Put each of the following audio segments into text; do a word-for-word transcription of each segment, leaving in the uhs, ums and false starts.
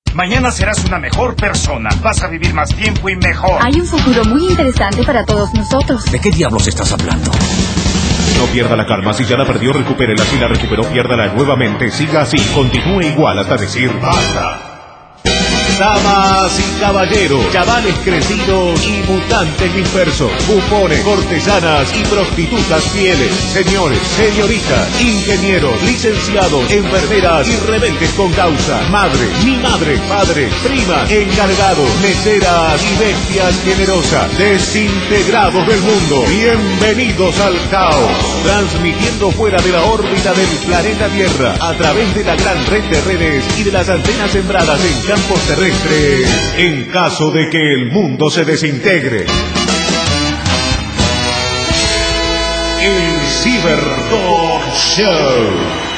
Mañana serás una mejor persona. Vas a vivir más tiempo y mejor. Hay un futuro muy interesante para todos nosotros. ¿De qué diablos estás hablando? No pierda la calma. Si ya la perdió, recupérela. Si la recuperó, piérdala nuevamente. Siga así. Continúe igual hasta decir basta. Damas y caballeros, chavales crecidos y mutantes dispersos, bufones, cortesanas y prostitutas fieles, señores, señoritas, ingenieros, licenciados, enfermeras y rebeldes con causa, madre, mi madre, padre, primas, encargados, meseras y bestias generosas, desintegrados del mundo, bienvenidos al caos, transmitiendo fuera de la órbita del planeta Tierra, a través de la gran red de redes y de las antenas sembradas en campos terrestres, en caso de que el mundo se desintegre. El Ciberdog Show.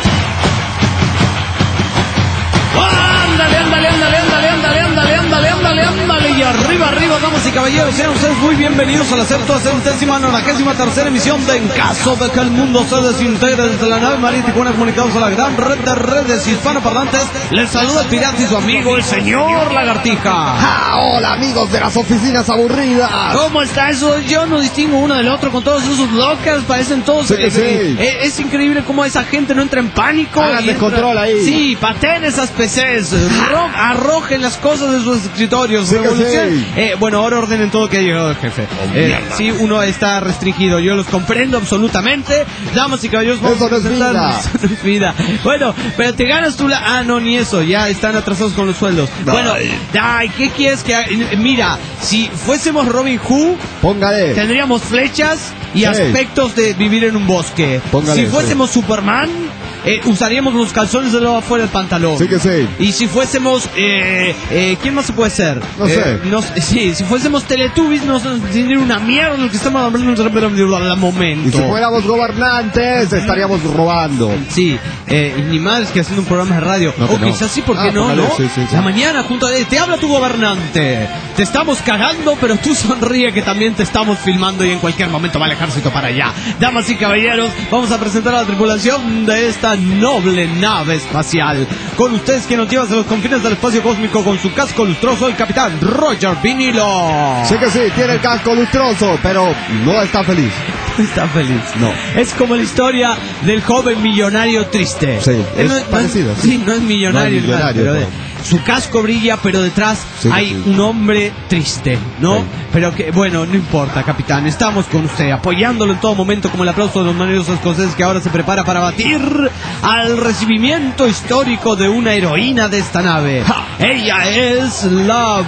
Ándale, ándale, ándale, ándale, ándale, ándale, ándale, ándale, ándale, y arriba, arriba, damas y caballeros, sean ustedes muy bienvenidos a la centésima nonagésima tercera emisión de En Caso de que el Mundo se Desintegre, desde la nave marítima, comunicados a la gran red de redes hispanoparlantes. Les saluda el pirata y su amigo, el señor Lagartija. ¡Ah, hola, amigos de las oficinas aburridas! ¿Cómo está eso? Yo no distingo uno del otro con todos esos locas, parecen todos... Sí, que sí. Eh, es increíble cómo esa gente no entra en pánico. Hagan descontrol ahí. Sí, pateen esas P Cs, ro- arrojen las cosas de sus escritorios. Sí, Revolución. sí. Eh, bueno, ahora ordenen todo que ha llegado el jefe. Eh, sí, uno está restringido, yo los comprendo absolutamente. Damas y caballeros, vamos Eso no a es presentar... vida. Eso no es vida. Bueno, pero te ganas tú la... Ah, no, ni eso, ya están atrasados con los sueldos. Ay. Bueno, ay, ¿qué quieres que haga? Mira, si fuésemos Robin Hood, Póngale. tendríamos flechas y Sí. aspectos de vivir en un bosque. Póngale, si fuésemos Superman, eh, usaríamos los calzones de luego afuera del pantalón. Sí que sí. Y si fuésemos, eh, eh, ¿quién más se puede ser? No Eh, sé. nos- sí, si fuésemos Teletubbies, nos tendría una mierda lo que estamos hablando al momento. Y si fuéramos gobernantes, estaríamos robando. Sí, eh, y ni más que haciendo un programa de radio. No, que o no. quizás sí, ¿por qué Ah, no? póngale, ¿no? sí, sí, sí. La mañana junto a él, te habla tu gobernante. Te estamos cagando, pero tú sonríe que también te estamos filmando y en cualquier momento va el ejército para allá. Damas y caballeros, vamos a presentar a la tripulación de esta noble nave espacial. Con ustedes que nos lleva hacia los confines del espacio cósmico con su casco lustroso, el capitán Roger Vinilo. Sí que sí, tiene el casco lustroso, pero no está feliz. Está feliz. No. Es como la historia del joven millonario triste. Sí, Él es no no parecido, Sí, sí. no es millonario, No es millonario, pero de- pero- su casco brilla, pero detrás Sí, hay sí. un hombre triste, ¿no? Sí. Pero que, bueno, no importa, capitán. Estamos con usted, apoyándolo en todo momento, como el aplauso de los marineros escoceses que ahora se prepara para batir al recibimiento histórico de una heroína de esta nave. Ella es la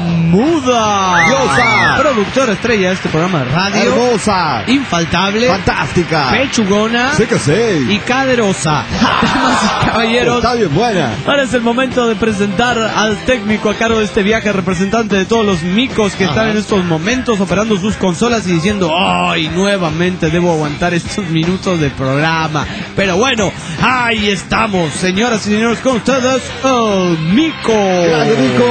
Muda. Diosa. Productora estrella de este programa de radio. Hermosa. Infaltable. Fantástica. Pechugona Sí que sí. y caderosa. Damas y caballeros, Está bien buena. ahora es el momento de presentar al técnico a cargo de este viaje, representante de todos los micos que están Ajá. en estos momentos operando sus consolas y diciendo, ¡ay, nuevamente debo aguantar estos minutos de programa! Pero bueno, ahí estamos, señoras y señores, con ustedes, el Mico. Grande, Nico.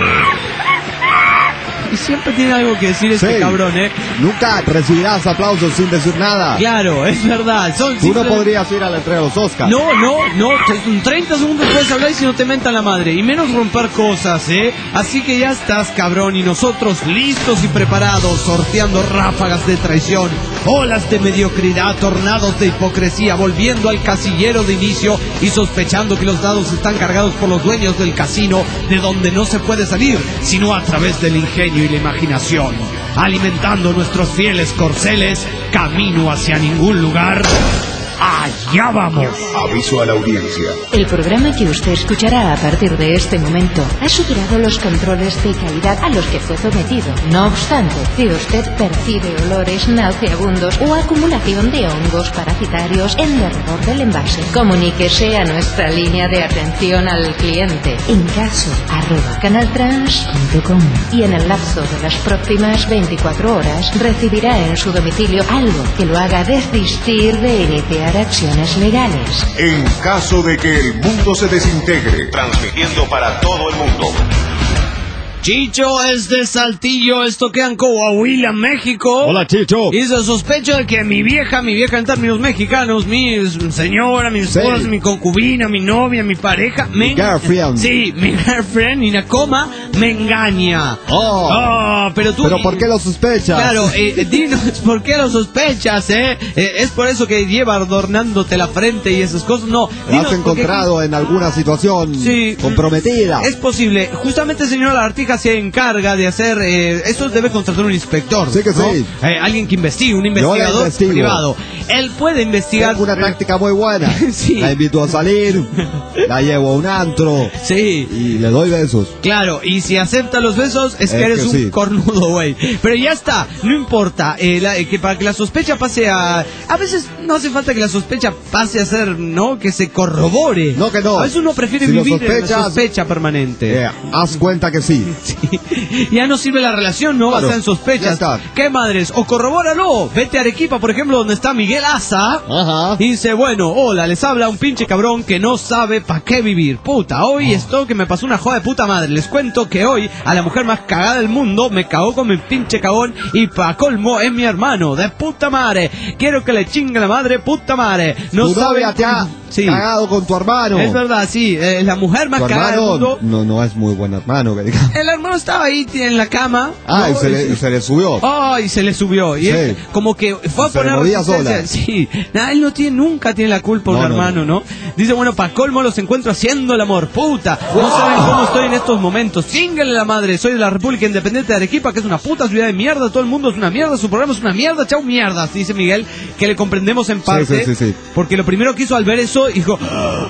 Y siempre tiene algo que decir este Sí. cabrón, ¿eh? Nunca recibirás aplausos sin decir nada. Claro, es verdad. Son Tú no simple- podrías ir a la entrega de los Oscars. No, no, no, te- treinta segundos puedes hablar y si no te mentan la madre. Y menos romper cosas, ¿eh? Así que ya estás, cabrón, y nosotros listos y preparados, sorteando ráfagas de traición, olas de mediocridad, tornados de hipocresía, volviendo al casillero de inicio y sospechando que los dados están cargados por los dueños del casino, de donde no se puede salir, sino a través del ingenio y la imaginación, alimentando nuestros fieles corceles, camino hacia ningún lugar. ¡Allá vamos! Aviso a la audiencia. El programa que usted escuchará a partir de este momento ha superado los controles de calidad a los que fue sometido. No obstante, si usted percibe olores nauseabundos o acumulación de hongos parasitarios en derredor del envase, comuníquese a nuestra línea de atención al cliente en caso arroba canaltrans punto com y en el lapso de las próximas veinticuatro horas recibirá en su domicilio algo que lo haga desistir de iniciar acciones legales. En caso de que el mundo se desintegre, transmitiendo para todo el mundo. Chicho es de Saltillo, esto queda en Coahuila, México. Hola, Chicho. Y se sospecha de que mi vieja, mi vieja en términos mexicanos, mi señora, mi esposa, Sí. mi concubina, mi novia, mi pareja, me girlfriend. Sí, mi girlfriend, y coma, me engaña. Oh. Oh, pero tú... ¿Pero por qué lo sospechas? Claro, eh, dinos, ¿por qué lo sospechas, eh? eh? Es por eso que lleva adornándote la frente y esas cosas, no. ¿Lo Dinos, has encontrado porque... en alguna situación Sí. comprometida? Es posible. Justamente el señor Lagartija se encarga de hacer... Eh, eso debe contratar un inspector. Sí que ¿no? sí. Eh, alguien que investigue, un la investigador investigo. privado. Él puede investigar... Tengo una táctica muy buena. Sí. La invito a salir, la llevo a un antro Sí. y le doy besos. Claro, y si acepta los besos es que Es eres que un sí. cornudo, güey. Pero ya está, no importa. Eh, la- eh, que para que la sospecha pase a... A veces no hace falta que la sospecha pase a ser, ¿no? Que se corrobore. No, que no. A veces uno prefiere Si lo vivir en la sospechas, sospecha permanente. Eh, haz cuenta que sí. Sí. Ya no sirve la relación, no Claro, basada en sospechas. ya está. ¿Qué madres? O corrobóralo. Vete a Arequipa, por ejemplo, donde está Miguel Asa. Ajá. Y dice, bueno, hola, les habla un pinche cabrón que no sabe pa' qué vivir. Puta, hoy esto que me pasó una joda de puta madre. Les cuento que hoy a la mujer más cagada del mundo me cagó con mi pinche cagón y pa' colmo es mi hermano. De puta madre. Quiero que le chingue la madre, puta madre. No Tu sabe... novia te ha Sí. cagado con tu hermano. Es verdad, sí. Es la mujer más Tu cagada del hermano mundo. no, no es muy buen hermano, que digamos. El hermano estaba ahí en la cama. Ah, ¿no? y se le, se le subió. Ay, se le subió. Y Sí. él como que fue a Se le poner movía resistencia. sola. Sí. Nada, él no tiene, nunca tiene la culpa un No, no, hermano, ¿no? Dice, bueno, pa' colmo los encuentro haciendo el amor. Puta, no saben cómo estoy en estos momentos. Chíngale la madre. Soy de la República Independiente de Arequipa, que es una puta ciudad de mierda. Todo el mundo es una mierda. Su programa es una mierda. Chau, mierdas. Dice Miguel, que le comprendemos en parte. sí, sí, sí. Porque lo primero que hizo al ver eso, dijo...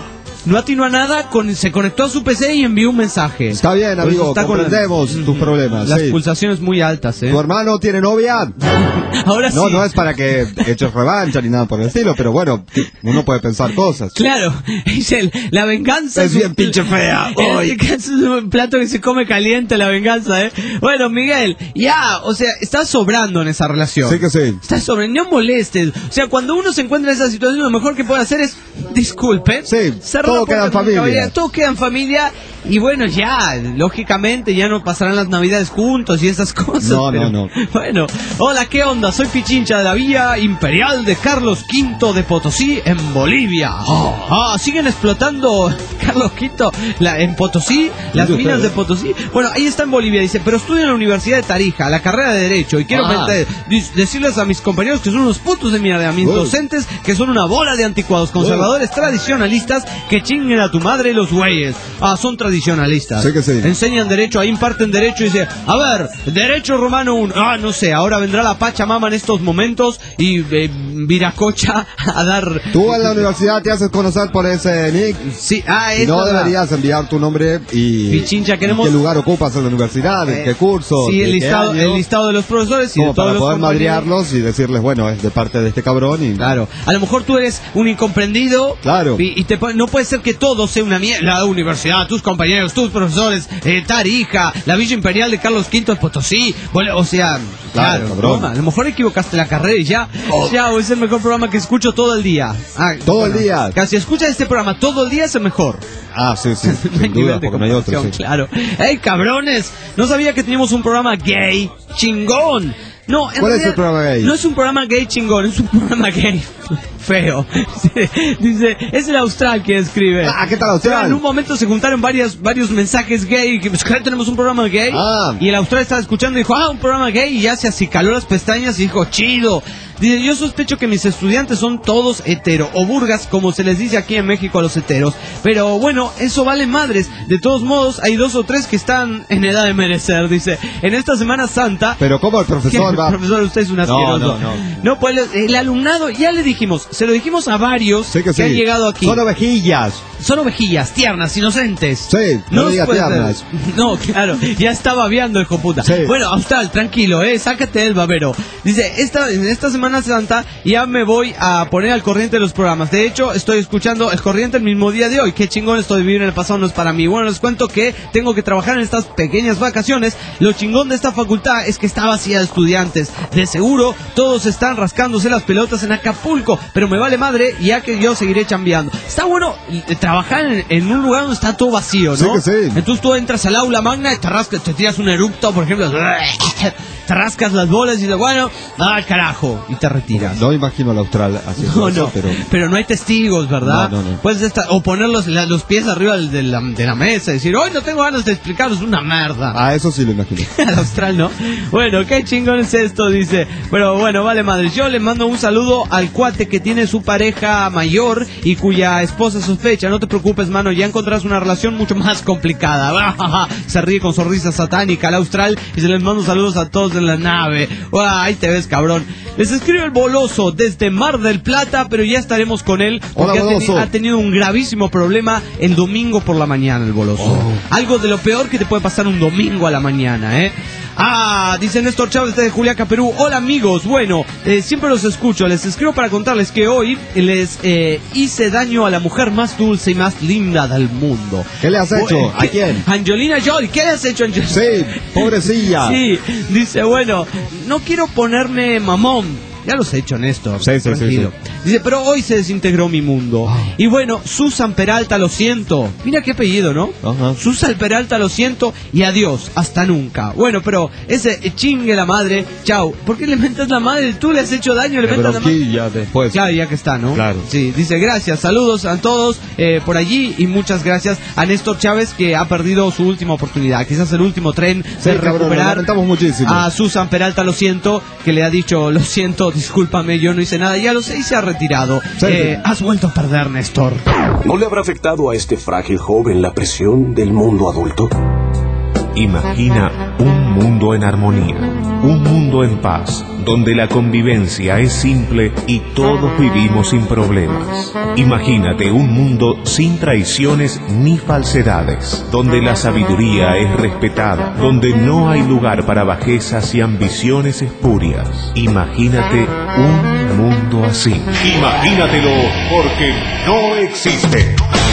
No atinó a nada, con, se conectó a su P C y envió un mensaje. Está bien, Por eso amigo, está con la- comprendemos tus problemas. Las sí. pulsaciones muy altas, ¿eh? ¿Tu hermano tiene novia? Ahora No, sí. no es para que eches revancha ni nada por el estilo, pero bueno, uno puede pensar cosas. Claro, es el, la venganza Es bien pinche fea. La Ay. venganza es un plato que se come caliente, la venganza, ¿eh? Bueno, Miguel, ya, o sea, estás sobrando en esa relación. Sí que sí. Estás sobrando, no molestes. O sea, cuando uno se encuentra en esa situación, lo mejor que puede hacer es, disculpe. Sí, cerrar todo la puerta queda en con familia. caballería, todo queda en familia. Y bueno, ya, lógicamente ya no pasarán las navidades juntos y esas cosas. No, pero, no, no. Bueno, hola, ¿qué onda? Soy Pichincha de la Villa Imperial de Carlos Quinto de Potosí, en Bolivia. Ah, siguen explotando Carlos Quinto la, en Potosí, las ¿Dónde minas ustedes? de Potosí. Bueno, ahí está en Bolivia, dice, pero estudio en la Universidad de Tarija, la carrera de Derecho, y quiero Ah. meter- dis- decirles a mis compañeros que son unos putos de mierda, a mis Uy. docentes que son una bola de anticuados, conservadores, tradicionalistas, que chinguen a tu madre los güeyes. Ah, son tradicionalistas. Sí que sí. Enseñan derecho, ahí imparten derecho y dice, a ver, derecho romano uno. Ah, no sé, ahora vendrá la Pachamama en estos momentos y eh, Viracocha a dar... Tú en la universidad te haces conocer por ese nick. Sí, ah, Y es no verdad. deberías enviar tu nombre y, Pichincha, queremos- y qué lugar ocupas en la universidad, en Eh, qué curso, Sí, de el qué listado, año, el listado de los profesores y como de todos para los poder compañeros. madrearlos y decirles, bueno, es de parte de este cabrón y... Claro, a lo mejor tú eres un incomprendido. Claro. Y, y te, pon- no puede ser que todo sea una mierda. La universidad, tus compañeros, tus profesores, eh, Tarija, la Villa Imperial de Carlos Quinto de Potosí. Bueno, o sea, claro, cabrón. no, a lo mejor equivocaste la carrera y ya. Ya, es el mejor programa que escucho todo el día. Ah, Todo el día. Si escuchas este programa todo el día es el mejor. Ah, sí, sí, No hay sin duda, nivel de porque no hay otro, comparación, sí. claro. ¡Ey, cabrones! No sabía que teníamos un programa gay chingón. No, en ¿Cuál es realidad el programa gay? No es un programa gay chingón, es un programa gay feo. Dice, es el austral que escribe. Ah, ¿qué tal, austral? Pero en un momento se juntaron varias, varios mensajes gay, que pues, claro, tenemos un programa gay. Ah. Y el austral estaba escuchando y dijo, ah, un programa gay, y ya se acicaló las pestañas y dijo, chido. Dice, yo sospecho que mis estudiantes son todos hetero, o burgas, como se les dice aquí en México a los heteros. Pero bueno, eso vale madres. De todos modos, hay dos o tres que están en edad de merecer, dice. En esta Semana Santa... Pero ¿cómo el profesor va? Profesor, usted es un asqueroso. No, no, no. No, pues el, el alumnado, ya le dijimos, se lo dijimos a varios Sí que que sí. han llegado aquí. Son ovejillas. Son ovejillas, tiernas, inocentes. Sí, no nos diga puede tiernas. ser. No, claro, ya está babeando, hijo puta. Sí. Bueno, Austral, tranquilo, eh, sácate el babero. Dice, esta, en esta Semana Santa ya me voy a poner al corriente de los programas. De hecho, estoy escuchando el corriente el mismo día de hoy. Qué chingón estoy de vivir en el pasado, no es para mí. Bueno, les cuento que tengo que trabajar en estas pequeñas vacaciones. Lo chingón de esta facultad es que está vacía de estudiantes. De seguro, todos están rascándose las pelotas en Acapulco, pero me vale madre, ya que yo seguiré chambeando. Está bueno eh, trabajar en, en un lugar donde está todo vacío, ¿no? Sí que sí. Entonces tú entras al aula magna y te rascas, te tiras un eructo, por ejemplo, te rascas las bolas y dices, bueno, al carajo, y te retiras. No imagino al austral haciendo No, eso, no, pero... pero no hay testigos, ¿verdad? No, no, no. Puedes estar, o poner los, la- los pies arriba del- de la, de la mesa y decir, hoy no tengo ganas de explicaros una merda. Ah, eso sí lo imagino. Al austral, ¿no? Bueno, qué chingón es esto, dice. Pero bueno, vale madre. Yo le mando un saludo al cuate que tiene su pareja mayor y cuya esposa sospecha. No te preocupes, mano, ya encontrarás una relación mucho más complicada. Se ríe con sonrisa satánica al austral y se les mando saludos a todos en la nave. Uah, ahí te ves, cabrón. Les escribe el Boloso desde Mar del Plata, pero ya estaremos con él porque Hola, ha, teni- Boloso. ha tenido un gravísimo problema el domingo por la mañana, el Boloso. Oh. Algo de lo peor que te puede pasar un domingo a la mañana, ¿eh? Ah, dice Néstor Chávez de Juliaca, Perú. Hola amigos, bueno, eh, siempre los escucho. Les escribo para contarles que hoy les eh, hice daño a la mujer más dulce y más linda del mundo. ¿Qué le has hecho? Bueno, ¿A quién? Angelina Jolie. ¿Qué le has hecho, Angelina? Sí, pobrecilla. Sí, dice, bueno, no quiero ponerme mamón. Ya los he hecho, Néstor. Sí, sí, sí, tranquilo. Dice, pero hoy se desintegró mi mundo. Y bueno, Susan Peralta, lo siento. Mira qué apellido, ¿no? Ajá. Susan Peralta, lo siento. Y adiós, hasta nunca. Bueno, pero ese eh, chingue la madre. Chao. ¿Por qué le mentas la madre? Tú le has hecho daño, le De mentas la madre. bronquilla después. Claro, ya que está, ¿no? Claro. Sí, dice gracias, saludos a todos eh, por allí y muchas gracias a Néstor Chávez que ha perdido su última oportunidad, quizás el último tren Sí, de cabrón, lo recuperar lamentamos muchísimo. a Susan Peralta, lo siento, que le ha dicho, lo siento, discúlpame, yo no hice nada, ya lo sé y se ha retirado. Sí. Eh, has vuelto a perder, Néstor. ¿No le habrá afectado a este frágil joven la presión del mundo adulto? Imagina un mundo en armonía, un mundo en paz, donde la convivencia es simple y todos vivimos sin problemas. Imagínate un mundo sin traiciones ni falsedades, donde la sabiduría es respetada, donde no hay lugar para bajezas y ambiciones espurias. Imagínate un mundo así. Imagínatelo porque no existe.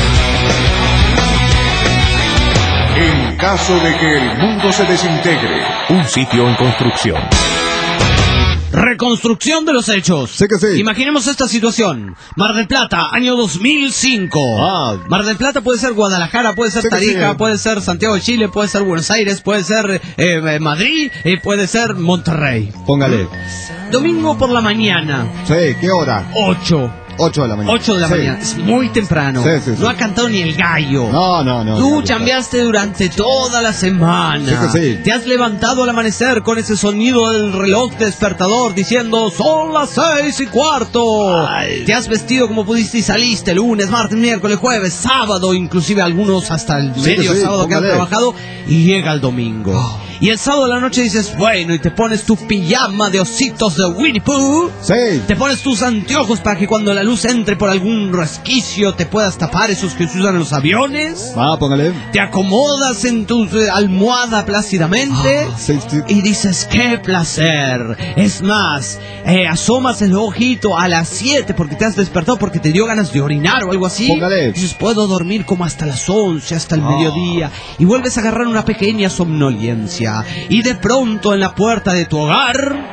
En caso de que el mundo se desintegre, un sitio en construcción. Reconstrucción de los hechos. Sí que sí. Imaginemos esta situación. Mar del Plata, año dos mil cinco. Ah. Mar del Plata puede ser Guadalajara, puede ser Sí que Tarija, sí. puede ser Santiago de Chile, puede ser Buenos Aires, puede ser eh, Madrid, y puede ser Monterrey. Póngale. Domingo por la mañana, Sí, ¿qué hora? ocho. ocho de la mañana. ocho de la Sí. mañana. Es muy temprano. Sí, sí, sí. No ha cantado ni el gallo. No, no, no. Tú no, no. chambeaste durante toda la semana. Sí que sí. Te has levantado al amanecer con ese sonido del reloj despertador diciendo son las seis y cuarto. Te has vestido como pudiste y saliste lunes, martes, miércoles, jueves, sábado, inclusive algunos hasta el Sí que medio sí, sábado que han póngale. trabajado y llega el domingo. Y el sábado de la noche dices, bueno, y te pones tu pijama de ositos de Winnie Pooh. Sí. Te pones tus anteojos para que cuando la luz entre por algún resquicio te puedas tapar, esos que se usan en los aviones. Ah, póngale. Te acomodas en tu eh, almohada plácidamente Ah, sí, sí. y dices, ¡qué placer! Es más, eh, asomas el ojito a las siete porque te has despertado porque te dio ganas de orinar o algo así. Póngale. Dices, puedo dormir como hasta las once, hasta el Ah. mediodía. Y vuelves a agarrar una pequeña somnolencia. Y de pronto en la puerta de tu hogar...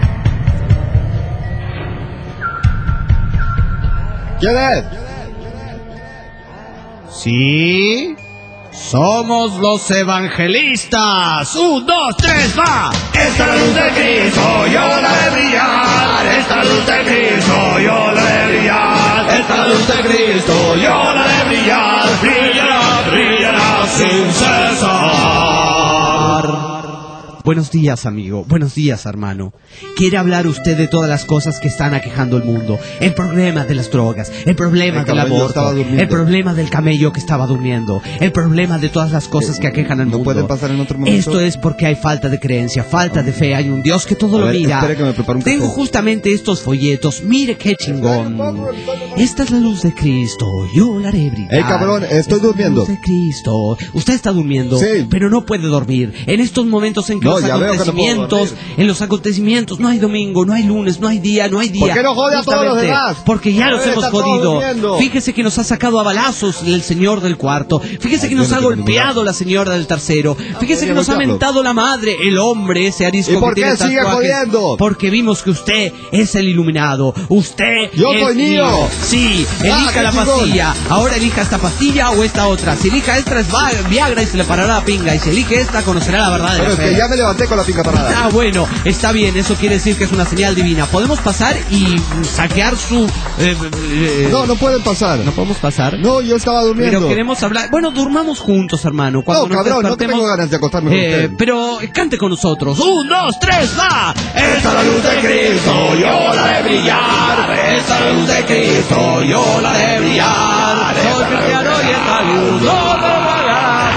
¿Quién es? Sí, somos los evangelistas. Un, dos, tres, va. Esta luz de Cristo yo la de brillar. Esta luz de Cristo yo la de brillar. Esta luz de Cristo yo la de brillar. Brillará, brillará sin cesar. Buenos días, amigo. Buenos días, hermano. ¿Quiere hablar usted de todas las cosas que están aquejando el mundo? El problema de las drogas, el problema El del camello aborto, estaba durmiendo. el problema del camello que estaba durmiendo, el problema de todas las cosas que aquejan al ¿No mundo. puede pasar en otro momento? Esto es porque hay falta de creencia, falta de fe. Hay un Dios que todo A lo ver, mira. espere que me prepare un Tengo café. justamente estos folletos. Mire qué chingón. Esta es la luz de Cristo. Yo la haré brillar. Ey, cabrón, estoy Esta es la durmiendo. luz de Cristo. Usted está durmiendo, Sí. pero no puede dormir. En estos momentos en que No, No, los ya veo que no puedo acontecimientos, dormir. en los acontecimientos, no hay domingo, no hay lunes, no hay día, no hay día. ¿Por qué no jode a todos los Justamente, demás? Porque ya los Debe hemos estar todos jodido. durmiendo. Fíjese que nos ha sacado a balazos el señor del cuarto. Fíjese Ay, que nos yo ha no tengo golpeado ninguna. la señora del tercero. Fíjese que podría nos ha golpearlo. mentado la madre, el hombre, ese arisco ¿Y por que qué tiene sigue tatuajes. jodiendo? Porque vimos que usted es el iluminado. Usted Yo es soy mío. Sí, Ah, elija qué la chingón. pastilla. Ahora elija esta pastilla o esta otra. Si elija esta es Va- Viagra y se le parará la pinga. Y si elige esta conocerá la verdad de Pero la es que fe. ya me levanté con la pinga parada. Ah, bueno, está bien, eso quiere decir que es una señal divina. Podemos pasar y saquear su... eh, eh, No, no pueden pasar. ¿No podemos pasar? No, yo estaba durmiendo. Pero queremos hablar... Bueno, durmamos juntos, hermano. Cuando No, nos cabrón, no despertemos, tengo ganas de acostarme con eh, usted. Pero cante con nosotros. ¡Un, dos, tres, va! Esta la luz de Cristo, yo la de brillar. Esta la luz de Cristo, yo la de brillar. Soy cristiano y esta luz no me apagará.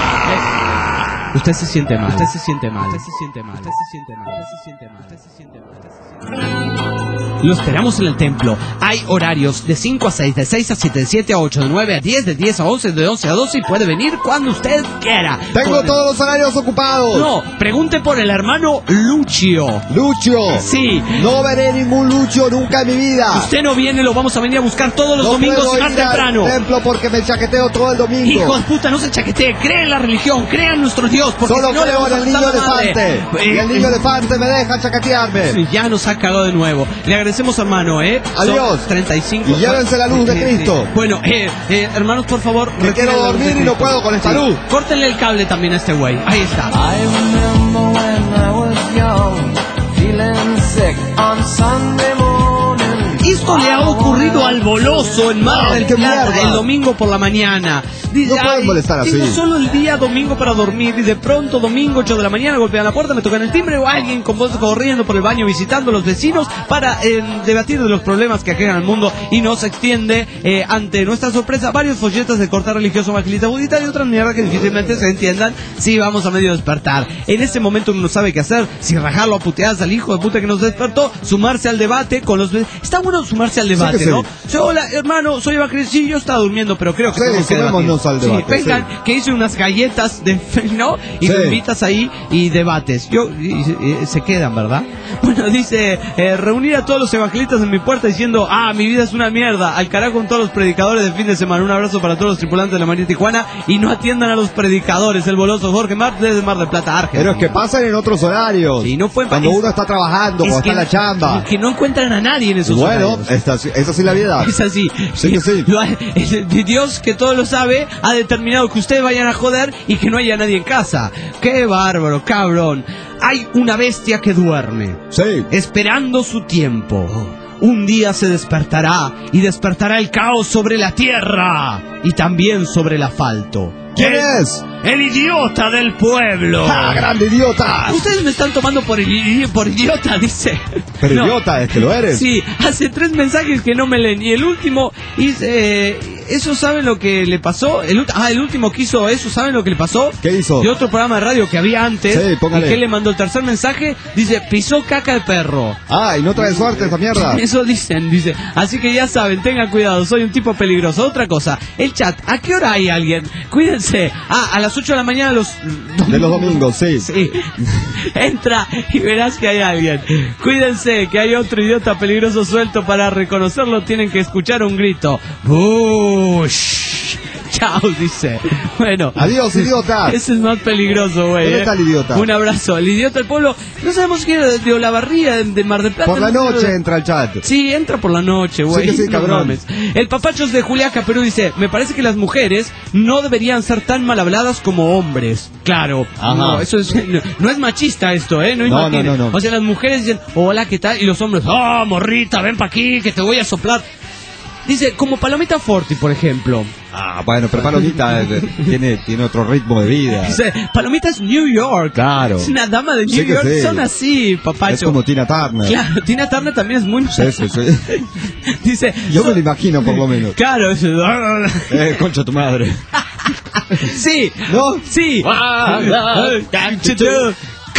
Eh, Usted se siente mal. Usted se siente mal. Usted se siente mal. Usted se siente mal. Usted se siente mal. Usted se siente mal. Usted se siente mal. Lo esperamos en el templo. Hay horarios de cinco a seis, de seis a siete, de siete a ocho, de nueve a diez, de diez a once, de once a doce y puede venir cuando usted quiera. Tengo Con- todos los horarios ocupados. No, pregunte por el hermano Lucio. Lucho. Sí. No veré ningún Lucho nunca en mi vida. Usted no viene, lo vamos a venir a buscar todos los no domingos puedo y más ir al temprano. templo porque me chaqueteo todo el domingo. Hijo de puta, no se chaquetee, cree en la religión, crea en nuestro Dios, porque Solo si no le creo vamos en a el niño matar la madre. elefante. Y Eh, el niño elefante me deja chaquetearme. Sí, ya nos ha cagado de nuevo. Le agradecemos, hermano, ¿eh? Son Adiós. treinta y cinco. Y llévense la luz de Sí, Cristo. sí. Bueno, eh, eh, hermanos, por favor. Que retiren quiero la luz de dormir y Cristo. no puedo con esta luz. Córtenle el cable también a este güey. Ahí está. I remember when I was young, feeling sick on Sunday morning. Esto le ha ocurrido al Boloso en Mar del ¡Qué Plata mierda! el domingo por la mañana. Dice, No pueden "Ay, molestar así". tengo solo el día domingo para dormir y de pronto domingo ocho de la mañana golpean la puerta, me tocan el timbre o alguien con voz corriendo por el baño visitando a los vecinos para eh, debatir de los problemas que aquejan al mundo y nos extiende eh, ante nuestra sorpresa varios folletos de corte religioso, evangelista, budista y otras mierdas que difícilmente se entiendan si vamos a medio despertar. En ese momento uno no sabe qué hacer, si rajarlo a puteadas al hijo de puta que nos despertó, sumarse al debate con los... ve- Está bueno sumarse al debate, Sí que sí. ¿no? Sí, hola, hermano, soy evangelista, sí, yo estaba durmiendo, pero creo que Sí, tenemos que sumémonos debatir. al debate, Sí, vengan, sí. que hice unas galletas de fe, ¿no? Y Sí. me invitas ahí y debates. Yo, y- y- se quedan, ¿verdad? Bueno, dice, eh, reunir a todos los evangelistas en mi puerta diciendo, ah, mi vida es una mierda, al carajo con todos los predicadores de fin de semana. Un abrazo para todos los tripulantes de la Marina Tijuana y no atiendan a los predicadores. El Boloso Jorge Martínez de Mar del Plata, Argentina. Pero es que pasan en otros horarios. Sí, no fue- cuando es- uno está trabajando, Es cuando que, está en la chamba. que no encuentran a nadie en esos Bueno, horarios. esta, esa sí la vida. Es así. Sí que sí. Lo ha- el- Dios, que todo lo sabe, ha determinado que ustedes vayan a joder y que no haya nadie en casa. ¡Qué bárbaro, cabrón! Hay una bestia que duerme, Sí. esperando su tiempo. Un día se despertará y despertará el caos sobre la tierra y también sobre el asfalto. ¿Quién El- es? El idiota del pueblo. ¡Ah, grande idiota! Ustedes me están tomando por, idi- por idiota, dice. Pero No. idiota, es que lo eres. Sí, hace tres mensajes que no me leen. Y el último, dice, eh, ¿eso saben lo que le pasó? El, ult- ah, el último que hizo eso, ¿saben lo que le pasó? ¿Qué hizo? De otro programa de radio que había antes. Sí, póngale. Y que le mandó el tercer mensaje, dice, pisó caca de perro. Ah, y no trae suerte esa mierda. Eso dicen, dice. Así que ya saben, tengan cuidado, soy un tipo peligroso. Otra cosa, el chat, ¿a qué hora hay alguien? Cuídense. Ah, a las ocho de la mañana los... De los domingos, sí. Sí. Entra y verás que hay alguien. Cuídense, que hay otro idiota peligroso suelto. Para reconocerlo tienen que escuchar un grito. ¡Bush! Chao, dice. Bueno. Adiós, idiota. Ese es más peligroso, güey. ¿Dónde eh. está el idiota? Un abrazo. El idiota del pueblo. No sabemos quién era de Olavarría, de Mar del Plata. Por la no sé noche de- entra al chat. Sí, entra por la noche, güey. Sí que sí, No cabrón. mames. El papachos de Juliaca, Perú, dice, me parece que las mujeres no deberían ser tan mal habladas como hombres. Claro. Ajá. No, eso es, no, no es machista esto, ¿eh? No, No, imaginen. no, no, no. O sea, las mujeres dicen, hola, ¿qué tal? Y los hombres, oh, morrita, ven pa' aquí, que te voy a soplar. Dice, como Palomita Forti, por ejemplo. Ah, bueno, pero Palomita eh, tiene, tiene otro ritmo de vida. Dice, Palomita es New York. Claro. Es una dama de New Sí que York. sí. Son así, papacho. Es como Tina Turner. Claro, Tina Turner también es muy... Sí, sí, sí. Dice, Yo me son- lo imagino, por lo menos. Claro, es... Eh, concha tu madre. Sí, ¿No? sí.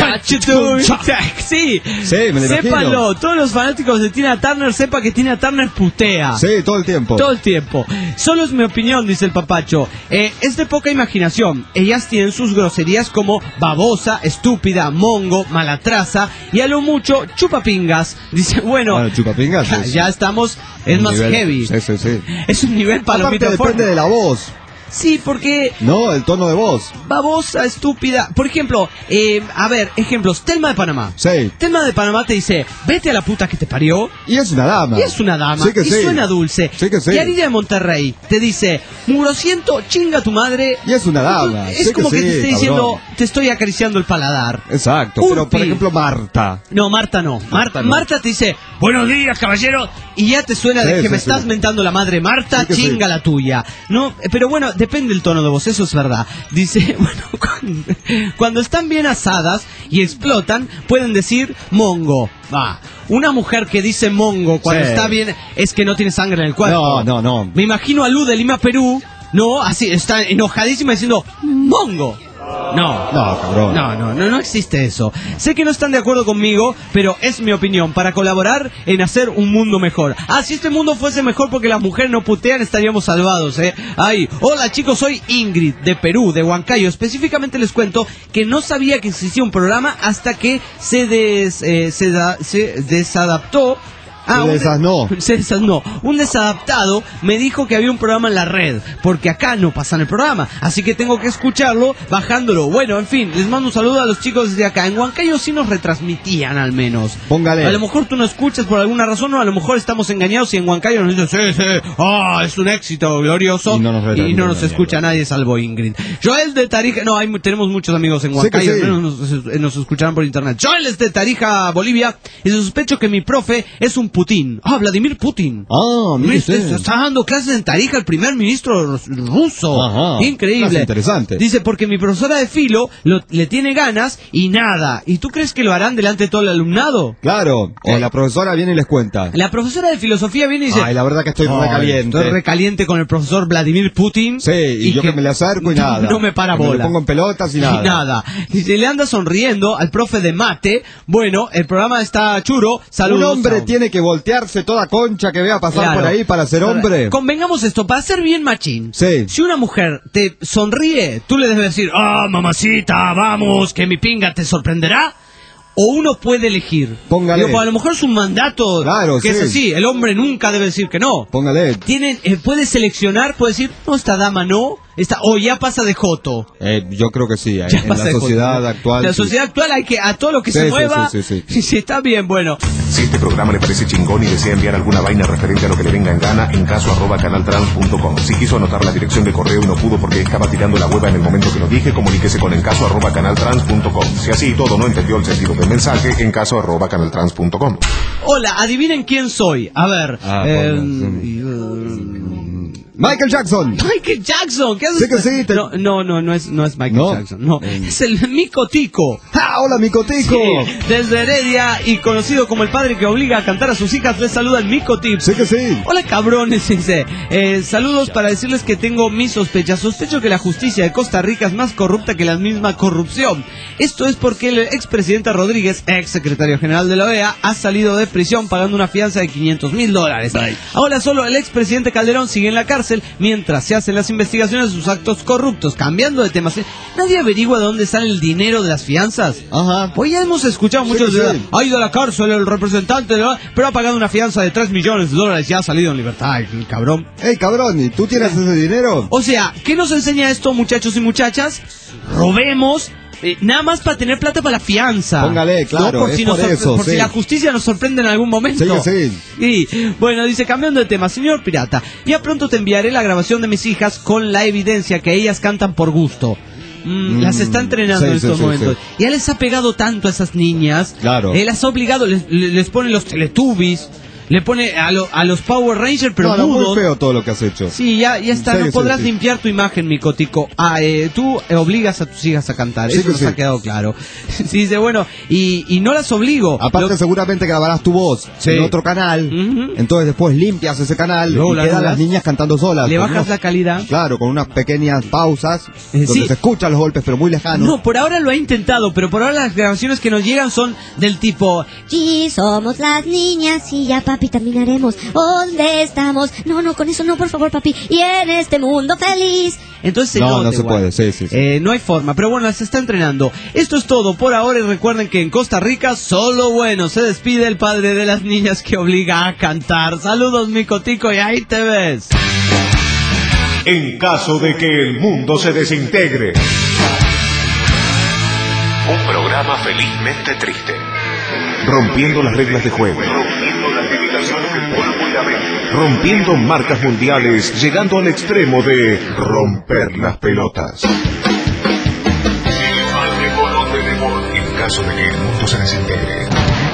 Catch it doing tech. Sí, Sí, me lo imagino. sépanlo. Todos los fanáticos de Tina Turner sepan que Tina Turner putea. Sí, todo el tiempo. Todo el tiempo. Solo es mi opinión, dice el papacho. Eh, es de poca imaginación. Ellas tienen sus groserías como babosa, estúpida, mongo, malatraza y a lo mucho chupapingas. Dice, bueno, Bueno, chupapingas ya, es ya estamos, es un más nivel- heavy. Sí, sí, sí. Es un nivel Aparte palomita depende de la voz, Sí, porque ¿no? El tono de voz. babosa, estúpida. Por ejemplo, eh, a ver, ejemplos. Telma de Panamá. Sí. Telma de Panamá te dice, vete a la puta que te parió. Y es una dama. Y es una dama, Sí que y sí. suena dulce. Sí que sí. Y Arina de Monterrey te dice, mugrosiento, chinga tu madre. Y es una dama. Es Sí como que, sí, te esté cabrón. diciendo, te estoy acariciando el paladar. Exacto. Un Pero, por pi. ejemplo, Marta. No, Marta no. Marta, no. Marta te dice, buenos días, caballero. Y ya te suena de Sí, que sí, me sí. estás mentando la madre. Marta, Sí que chinga sí. la tuya. No, eh, pero bueno, depende del tono de voz, eso es verdad. Dice, bueno, cuando, cuando están bien asadas y explotan, pueden decir mongo. Va. Una mujer que dice mongo cuando Sí. está bien es que no tiene sangre en el cuerpo. No, no, no. Me imagino a Lu de Lima, Perú, no, así, está enojadísima diciendo mongo. No. No, cabrón. No, no, no, no existe eso. Sé que no están de acuerdo conmigo, pero es mi opinión para colaborar en hacer un mundo mejor. Ah, si este mundo fuese mejor porque las mujeres no putean, estaríamos salvados, ¿eh? Ay, hola chicos, soy Ingrid de Perú, de Huancayo. Específicamente les cuento que no sabía que existía un programa hasta que se, des, eh, se, da- se desadaptó. Se un de- desasnó. se desasnó. Un desadaptado me dijo que había un programa en la red, porque acá no pasan el programa, así que tengo que escucharlo bajándolo. Bueno, en fin, les mando un saludo a los chicos desde acá. En Huancayo sí nos retransmitían al menos. Póngale. A lo mejor tú no escuchas por alguna razón, o a lo mejor estamos engañados y en Huancayo nos dicen, sí, sí, ah, es un éxito glorioso. Y no nos y no nos retransmiten, escucha nadie salvo Ingrid. Joel de Tarija, no, hay, mu- tenemos muchos amigos en Sí que Huancayo, sí. al menos nos, nos escucharán por internet. Joel es de Tarija, Bolivia, y sospecho que mi profe es un Putin. Ah, Vladimir Putin. Ah, mire Este usted. está dando clases en Tarija el primer ministro rus- ruso. Ajá. Increíble. Clase interesante. Dice, porque mi profesora de filo lo- le tiene ganas y nada. ¿Y tú crees que lo harán delante de todo el alumnado? Claro. O la profesora viene y les cuenta. La profesora de filosofía viene y dice, Ay, la verdad que estoy "Ay, recaliente. estoy recaliente con el profesor Vladimir Putin. Sí, y, yo que, me le acerco y nada. No me para Que bola. Me lo pongo en pelotas y nada. Y nada. Y se le anda sonriendo al profe de mate. Bueno, el programa está churo. Saludos. Un hombre Chao. tiene que voltearse toda concha que vea pasar Claro. por ahí para ser hombre. Convengamos esto, para ser bien machín. Sí. Si una mujer te sonríe, tú le debes decir, ah, mamacita, vamos, que mi pinga te sorprenderá. O uno puede elegir. Póngale. Digo, pues, a lo mejor es un mandato Claro, que sí. es así. El hombre nunca debe decir que no. Póngale. Tienen, eh, puede seleccionar, puede decir, no, esta dama no, esta, o ya pasa de joto. Eh, yo creo que sí. eh, Ya en pasa la de sociedad joto. actual. En la sí. sociedad actual hay que, a todo lo que Sí, se sí, mueva, sí, sí, sí. si está bien, bueno. Si este programa le parece chingón y desea enviar alguna vaina referente a lo que le venga en gana, en caso arroba canaltrans punto com. Si quiso anotar la dirección de correo y no pudo porque estaba tirando la hueva en el momento que lo dije, comuníquese con en caso arroba canaltrans punto com. Si así y todo no entendió el sentido del mensaje, en caso arroba canaltrans punto com. Hola, adivinen quién soy. A ver. Ah, eh, Michael Jackson. Michael Jackson, ¿qué haces? Sí que sí, te- No, no, no, no es, no es Michael No. Jackson, no. Eh. Es el Mico Tico. ¡Ah, hola, mi cotico! Sí, desde Heredia y conocido como el padre que obliga a cantar a sus hijas, les saluda el Mico Tips. Sí que sí. Hola cabrones, dice. Eh, saludos para decirles que tengo mis sospechas. Sospecho que la justicia de Costa Rica es más corrupta que la misma corrupción. Esto es porque el expresidente Rodríguez, ex secretario general de la O E A, ha salido de prisión pagando una fianza de quinientos mil dólares. Ahora solo el expresidente Calderón sigue en la cárcel mientras se hacen las investigaciones de sus actos corruptos. Cambiando de temas, ¿eh? ¿Nadie averigua de dónde sale el dinero de las fianzas? Ajá. Pues ya hemos escuchado Sí, muchos sí. de ha ido a la cárcel el representante, de la- pero ha pagado una fianza de tres millones de dólares y ha salido en libertad, el cabrón. Ey, cabrón, ¿y tú tienes ese dinero? O sea, ¿qué nos enseña esto, muchachos y muchachas? Robemos. eh, nada más para tener plata para la fianza. Póngale, claro, No, por es si por nos sorpre- eso, por sí. si la justicia nos sorprende en algún momento. Sí que sí. Y bueno, dice, cambiando de tema, señor pirata, ya pronto te enviaré la grabación de mis hijas con la evidencia que ellas cantan por gusto. Mm, Mm, las está entrenando sí, en sí, estos sí, momentos. sí. Ya les ha pegado tanto a esas niñas. Claro. Eh, las ha obligado, les, les ponen los teletubbies. Le pone a, lo, a los Power Rangers, pero no, no, mudos. muy feo todo lo que has hecho. Sí, ya, ya está, Sí, no sí, podrás sí. limpiar tu imagen, mi cotico. Ah, eh, tú eh, obligas a tus hijas a cantar, Sí, eso que nos sí. ha quedado claro. Sí, dice, bueno, y, y no las obligo. Aparte Lo- seguramente grabarás tu voz Sí. en otro canal, Ujú. entonces después limpias ese canal Luego y la quedan anulas. las niñas cantando solas. Le con bajas unos- la calidad. Claro, con unas pequeñas pausas, Eh, donde sí. se escuchan los golpes pero muy lejanos. No, por ahora lo ha intentado, pero por ahora las grabaciones que nos llegan son del tipo... Sí, somos las niñas y ya, papi, terminaremos. ¿Dónde estamos? No, no, con eso no, por favor, papi. Y en este mundo feliz. Entonces se No, nota no se igual. puede, sí, sí, sí. Eh, no hay forma, pero bueno, se está entrenando. Esto es todo por ahora y recuerden que en Costa Rica solo bueno. Se despide el padre de las niñas que obliga a cantar. Saludos, mi cotico, y ahí te ves. En caso de que el mundo se desintegre. Un programa felizmente triste. Rompiendo las reglas de juego. Rompiendo las limitaciones del polvo y la mente. Rompiendo marcas mundiales, llegando al extremo de romper las pelotas. En caso de que el mundo se desintegre.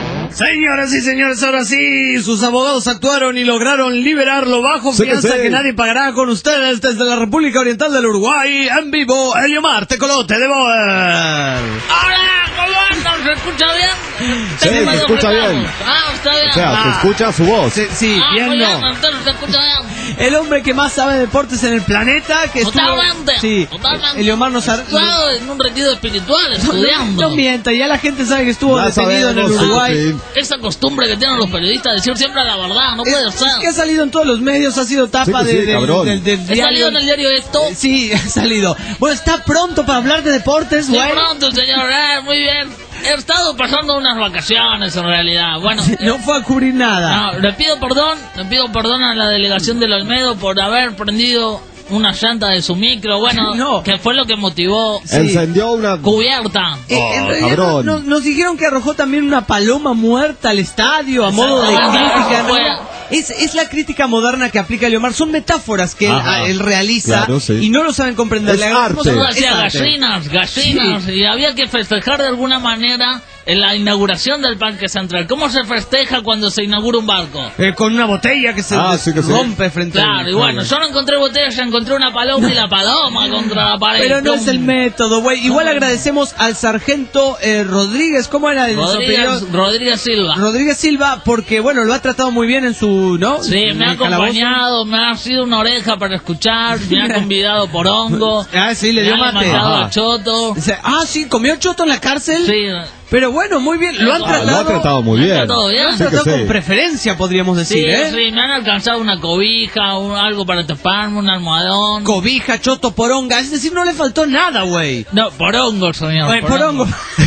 Señoras y señores, ahora sí, sus abogados actuaron y lograron liberarlo bajo Sí, fianza sí. que nadie pagará con ustedes desde la República Oriental del Uruguay, en vivo, Eliomar Tecolote de Boer. Hola, ¿cómo andan? ¿Se escucha bien? Sí, Tengo se medio escucha fregado. bien. Ah, está bien. O sea, se Ah. escucha su voz. Sí, sí, ah, bien muy bien, no. entonces se escucha bien. El hombre que más sabe de deportes en el planeta, que estuvo... Totalmente. Sí, Totalmente. Eliomar nos ha... Claro, en un retiro espiritual, No, estudiando. no mienta, ya la gente sabe que estuvo Ya detenido en el sabemos, Uruguay. sí. Esa costumbre que tienen los periodistas de decir siempre la verdad, no puede Es, ser. es que ha salido en todos los medios, ha sido tapa Sí que de, sí, del- cabrón. del, del He diario. salido en el diario esto. Eh, Sí, ha salido. Bueno, está pronto para hablar de deportes, Sí, güey. pronto, señor. Eh, muy bien. He estado pasando unas vacaciones, en realidad. Bueno, No fue a cubrir nada. no, le pido perdón, le pido perdón a la delegación del Olmedo por haber prendido una llanta de su micro, bueno, No. que fue lo que motivó Sí. Encendió una... cubierta. Eh, en Oh, realidad cabrón. no- no- nos dijeron que arrojó también una paloma muerta al estadio a modo de Exactamente, crítica. eso fue. ¿no? Es, es la crítica moderna que aplica Leomar. Son metáforas que él, Ajá. a- él realiza Claro, sí. y no lo saben comprender. Es Le agradecemos arte. a- Todo hacía es arte. gallinas, gallinas, y había que festejar de alguna manera en la inauguración del Parque Central. ¿Cómo se festeja cuando se inaugura un barco? Eh, con una botella que se Ah, des- sí que sí. rompe frente Claro, al... y bueno, yo no encontré botella, encontré una paloma y la paloma contra la pared. Pero no ¡Pum! es el método, güey. Igual agradecemos al sargento eh, Rodríguez, ¿cómo era el su Rodríguez, apellido? Rodríguez Silva. Rodríguez Silva, porque bueno, lo ha tratado muy bien en su, ¿no? Sí, En me ha el calabozo. acompañado, me ha sido una oreja para escuchar, me ha convidado por hongo. Ah, sí, le me dio ha mate. alimentado Ajá. a Choto. Dice, ah, sí, comió choto en la cárcel. Sí, Pero bueno, muy bien, lo han Ah, tratado. Lo ha tratado muy me ha bien. tratado bien. Lo han Sí que tratado sí. con preferencia, podríamos decir, sí, ¿eh? sí, me han alcanzado una cobija, un- algo para taparme, un almohadón. Cobija, choto, poronga. Es decir, no le faltó nada, güey. no, por hongo, señor. Oye, porongo.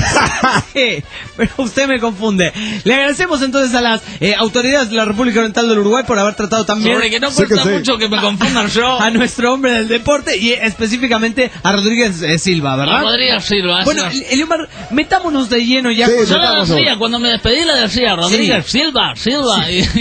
Sí, pero usted me confunde. Le agradecemos entonces a las eh, autoridades de la República Oriental del Uruguay por haber tratado también Sobre que no Sí cuesta que sí. mucho que me confundan yo. a nuestro hombre del deporte y eh, específicamente a Rodríguez eh, Silva, ¿verdad? A Rodríguez Silva. Bueno, ese- Eliomar, metámonos de lleno ya. Sí, con- yo le metámonos. decía, cuando me despedí le decía, Rodríguez Silva, Silva. Y-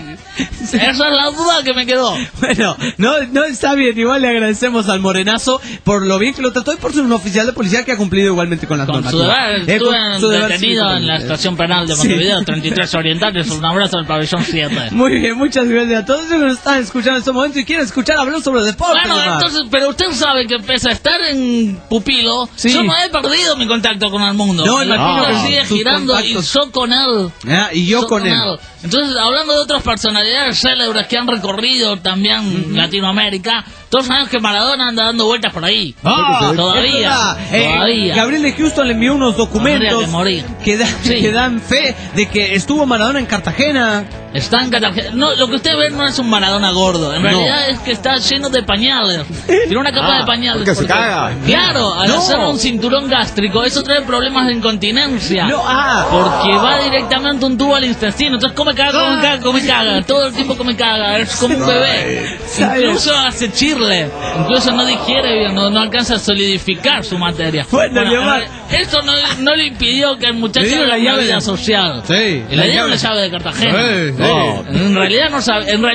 esa es la duda que me quedó. Bueno, no, no está bien. Igual le agradecemos al morenazo por lo bien que lo trató y por ser un oficial de policía que ha cumplido igualmente con las Con su normativas. deber, Eh, estuve con su deber detenido cívico en la también. estación penal de Sí. Montevideo, treinta y tres Orientales. Un abrazo del pabellón siete. Muy bien, muchas gracias a todos los que nos están escuchando en este momento y quieren escuchar hablar sobre deporte. Bueno, Eliomar. entonces, pero usted sabe que pese a estar en Pupilo, Sí. yo no he perdido mi contacto con el mundo. No, el imagino mundo que sigue sus girando contactos- y yo con él. Ah, y yo Yo con él. Entonces, hablando de otras personalidades célebres que han recorrido también Latinoamérica, todos sabemos que Maradona anda dando vueltas por ahí. Ah, todavía, es verdad. Eh, todavía. Gabriel de Houston le envió unos documentos Tendría que morir. que, da- Sí. que dan fe de que estuvo Maradona en Cartagena. Está en Cartagena. No, lo que usted ve no es un Maradona gordo. En No. realidad es que está lleno de pañales. Tiene una capa Ah, de pañales. porque se caga. Claro, al No. hacer un cinturón gástrico, eso trae problemas de incontinencia. No, ah. Porque va directamente un tubo al intestino. Entonces come caga, come caga, come caga. Todo el tiempo come caga. Es como un bebé. ¿sabes? Incluso hace chirle. Incluso no digiere bien, no, no alcanza a solidificar su materia. Bueno, Eliomar. eh, eso no, no le impidió que el muchacho Le dieron haga la una llave vida de- social. Sí, Y la le dieron llave. la llave de Cartagena. Sí, sí. No, en realidad no sabe. En realidad,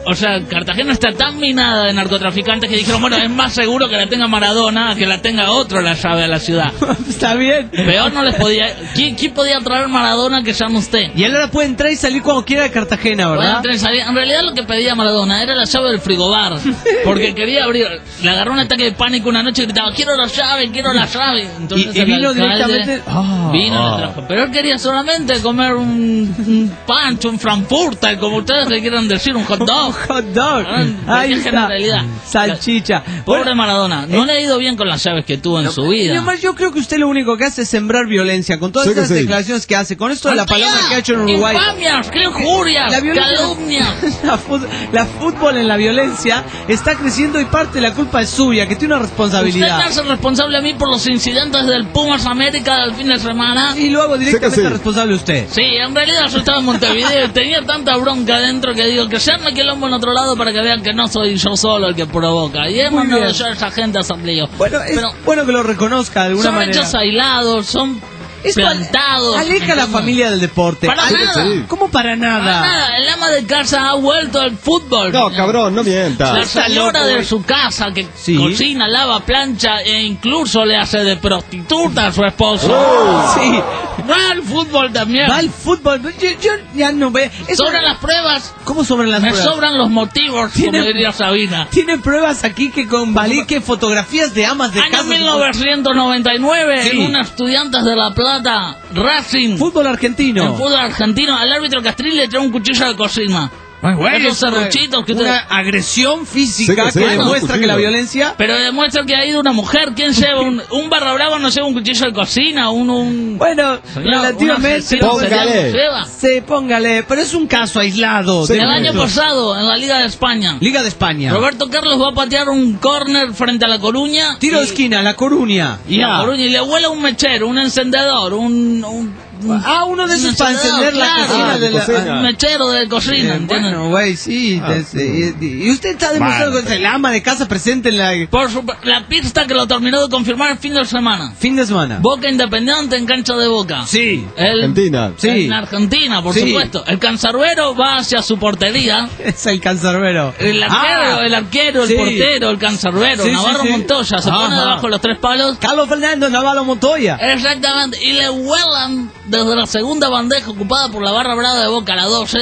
O sea, Cartagena está tan minada de narcotraficantes que dijeron, bueno, es más seguro que la tenga Maradona que la tenga otro la llave a la ciudad. Está bien. Peor no les podía... ¿Quién, quién podía traer Maradona que llame usted? Y él ahora puede entrar y salir cuando quiera de Cartagena, ¿verdad? Bueno, en realidad lo que pedía Maradona era la llave del frigobar, porque quería abrir. Le agarró un ataque de pánico una noche y gritaba, quiero la llave, quiero la llave. Entonces y, y vino alcalde directamente... Oh, vino oh. y le trajo. Pero él quería solamente comer un, un pancho, un frankfurter, como ustedes le quieran decir, un hot dog. Un hot dog. Ahí está. Generalidad. Salchicha. Pobre Bueno, Maradona, no eh, le ha ido bien con las llaves que tuvo en no, su vida. Y además yo creo que usted lo único que hace es sembrar violencia con todas Sí que esas sí. declaraciones que hace, con esto de la ¡Hasta palabra allá! que ha hecho en Uruguay. ¡Infamias! ¡Qué injurias! La violencia- ¡Calumnias! La, fut- la fútbol en la violencia está creciendo y parte de la culpa es suya, que tiene una Usted responsabilidad. me hace responsable a mí por los incidentes del Pumas América del fin de semana. Y luego directamente Sí que sí. responsable usted. Sí, en realidad yo estaba en Montevideo y tenía tanta bronca adentro que digo que se arme quilombo en otro lado para que vean que no soy yo solo el que provoca. Y he Muy mandado bien. yo a esa gente a hacer lío. Bueno, es Pero bueno que lo reconozca de alguna son manera. hechos aislados, son Esto plantados. aleja a la ¿entendés? familia del deporte. Para Ale- nada. Sí. ¿Cómo para Para nada? nada, el ama de casa ha vuelto al fútbol. No, señor. cabrón, no La mientas. Está señora loco, de güey. su casa que Sí. cocina, lava, plancha e incluso le hace de prostituta a su esposo. Sí, Va al fútbol también. va al fútbol. Yo, yo ya no ve. Eso- Sobran las pruebas. ¿Cómo sobran las Me pruebas? sobran los motivos, Tiene- como diría Sabina. Tienen pruebas aquí que convaliquen fotografías de amas de Año casa. mil novecientos noventa y nueve, Sí. en un Estudiantes de La Plata, Racing, Fútbol argentino. en fútbol argentino, al árbitro Castrilli le trae un cuchillo de cocina. Bueno, Esos es una- serruchitos que usted... una agresión física Sí que sí, que bueno, demuestra un que la cuchillo. violencia. Pero demuestra que ha ido una mujer. ¿Quién lleva un, un barra brava? No lleva un cuchillo de cocina, un... un... Bueno, Señor, relativamente. una Póngale. serial no lleva. Se póngale, pero es un caso aislado. Sí, de El año muchos. pasado, en la Liga de España, Liga de España. Roberto Carlos va a patear un córner frente a La Coruña. Tiro de y- esquina, La Coruña. Y a Coruña, y le vuela un mechero, un encendedor, un... un Ah, uno de un esos para encendedor, encender la claro. cocina Ah, de la. cocina. Un mechero de cocina, Eh, ¿entienden? bueno, güey, sí. Ah. desde- y, y usted está demostrando Bueno. que es el ama de casa presente en la. Por su- la pista que lo terminó de confirmar el fin de semana. Fin de semana. Boca Independiente en cancha de Boca. Sí. El- Argentina. Sí. En Argentina, por Sí. supuesto. El cancerbero va hacia su portería. Es el cancerbero. El arquero, Ah, el arquero, el sí. portero, el cancerbero, Sí, sí, Navarro sí. Montoya, se pone Ajá. debajo de los tres palos. Carlos Fernando Navarro Montoya. Exactamente, y le vuelan desde la segunda bandeja ocupada por la barra brava de Boca, la doce,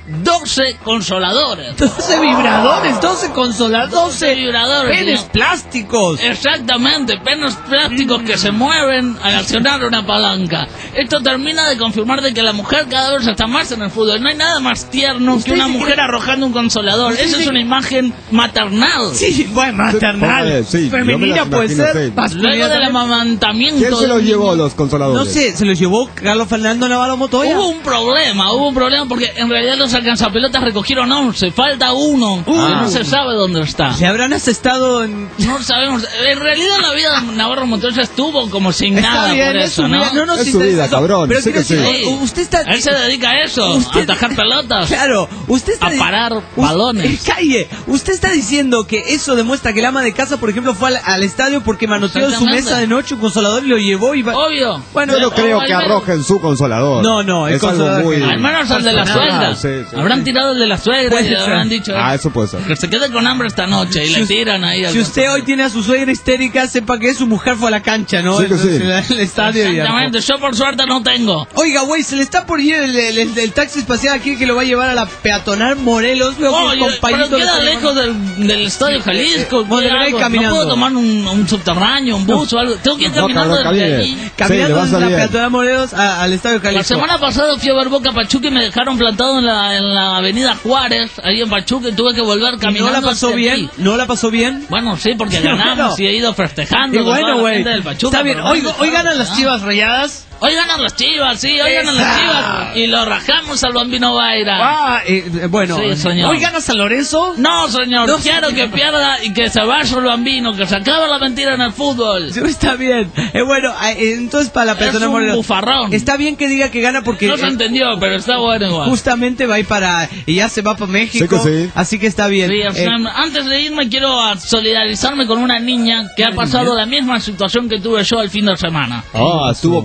doce consoladores. doce vibradores, doce consoladores, doce vibradores. penes señor. plásticos. Exactamente, penes plásticos que se mueven al accionar una palanca. Esto termina de confirmar de que la mujer cada vez está más en el fútbol. No hay nada más tierno que Usted una dice mujer que- arrojando un consolador. Usted Esa es dice- una imagen maternal. Sí, bueno, maternal. póngale, sí, yo me Femenina las puede imagino, ser. sí. masculina Luego del también. amamantamiento. ¿Quién se del los niño, llevó los consoladores? No sé, se los llevó Carlos Fernando Navarro Montoya. Hubo un problema, hubo un problema porque en realidad los alcanzapelotas recogieron once, falta uno. Uh. y no se sabe dónde está. Se habrán asestado en. No sabemos. En realidad la vida de Navarro Montoya estuvo como sin Está nada bien, por es eso, su ¿no? vida. No nos Es su interesa vida, eso. cabrón, Pero sí quiero que decir, sí. u- usted está. Él se dedica a eso, Usted- a atajar pelotas. Claro, usted está A parar us- balones. Calle, usted está diciendo que eso demuestra que el ama de casa, por ejemplo, fue al, al estadio porque manoteó su Exactamente. mesa de noche un consolador y lo llevó y va. Obvio. Bueno, Yo no O creo al que menos- arrojen su consolador. No, no, el es algo consolador muy... que- Al menos el de la Personal. suegra. Sí, sí. Habrán tirado el de la suegra Puede y le ser. habrán dicho Ah, eso puede ser. que se quede con hambre esta noche y Si le us- tiran ahí. al- Si usted hoy tiene a su suegra histérica, sepa que su mujer fue a la cancha, ¿no? Sí que sí. En el estadio y Exactamente, yo por suerte no tengo. Oiga, güey, se le está por ir el, el- el- el taxi espacial aquí que lo va a llevar a la peatonal Morelos. Veo que el Oye, compañito pero le queda está lejos del, del estadio Jalisco. Bueno, ¿qué debe ir hago? caminando. No puedo tomar un, un subterráneo, un bus o algo. Tengo que ir No, caminando cabrón, desde camine. allí. Sí, caminando le va a desde la salir bien. peatonal Morelos a- al estadio Jalisco. La semana pasada fui a ver Boca Pachuca y me dejaron plantado en la, en la avenida Juárez, ahí en Pachuca, y tuve que volver ¿Y caminando. no la pasó hacia bien? aquí. ¿No la pasó bien? Bueno, sí, porque Bueno. ganamos y he ido festejando. Y con toda bueno, la güey. gente del Pachuca, Está bien. pero Hoy, bueno, hoy ganan las ¿no? Chivas Rayadas. Hoy ganan las Chivas, sí, hoy ganan las Esa. Chivas. Y lo rajamos al Bambino Baira. Ah, eh, eh, bueno. Sí, señor. Hoy gana San Lorenzo. No, señor, No, quiero señor. que pierda y que se vaya el Bambino, que se acabe la mentira en el fútbol. Sí, está bien. Eh, bueno, eh, entonces para la Es peatonal un Morelos. bufarrón. Está bien que diga que gana porque No se eh, entendió, pero está bueno igual. justamente va a ir para. Y ya se va para México. Sí que sí. Así que está bien. Sí, o sea, Eh, antes de irme quiero a solidarizarme con una niña que ha pasado la misma situación que tuve yo el fin de semana. Ah, estuvo presa.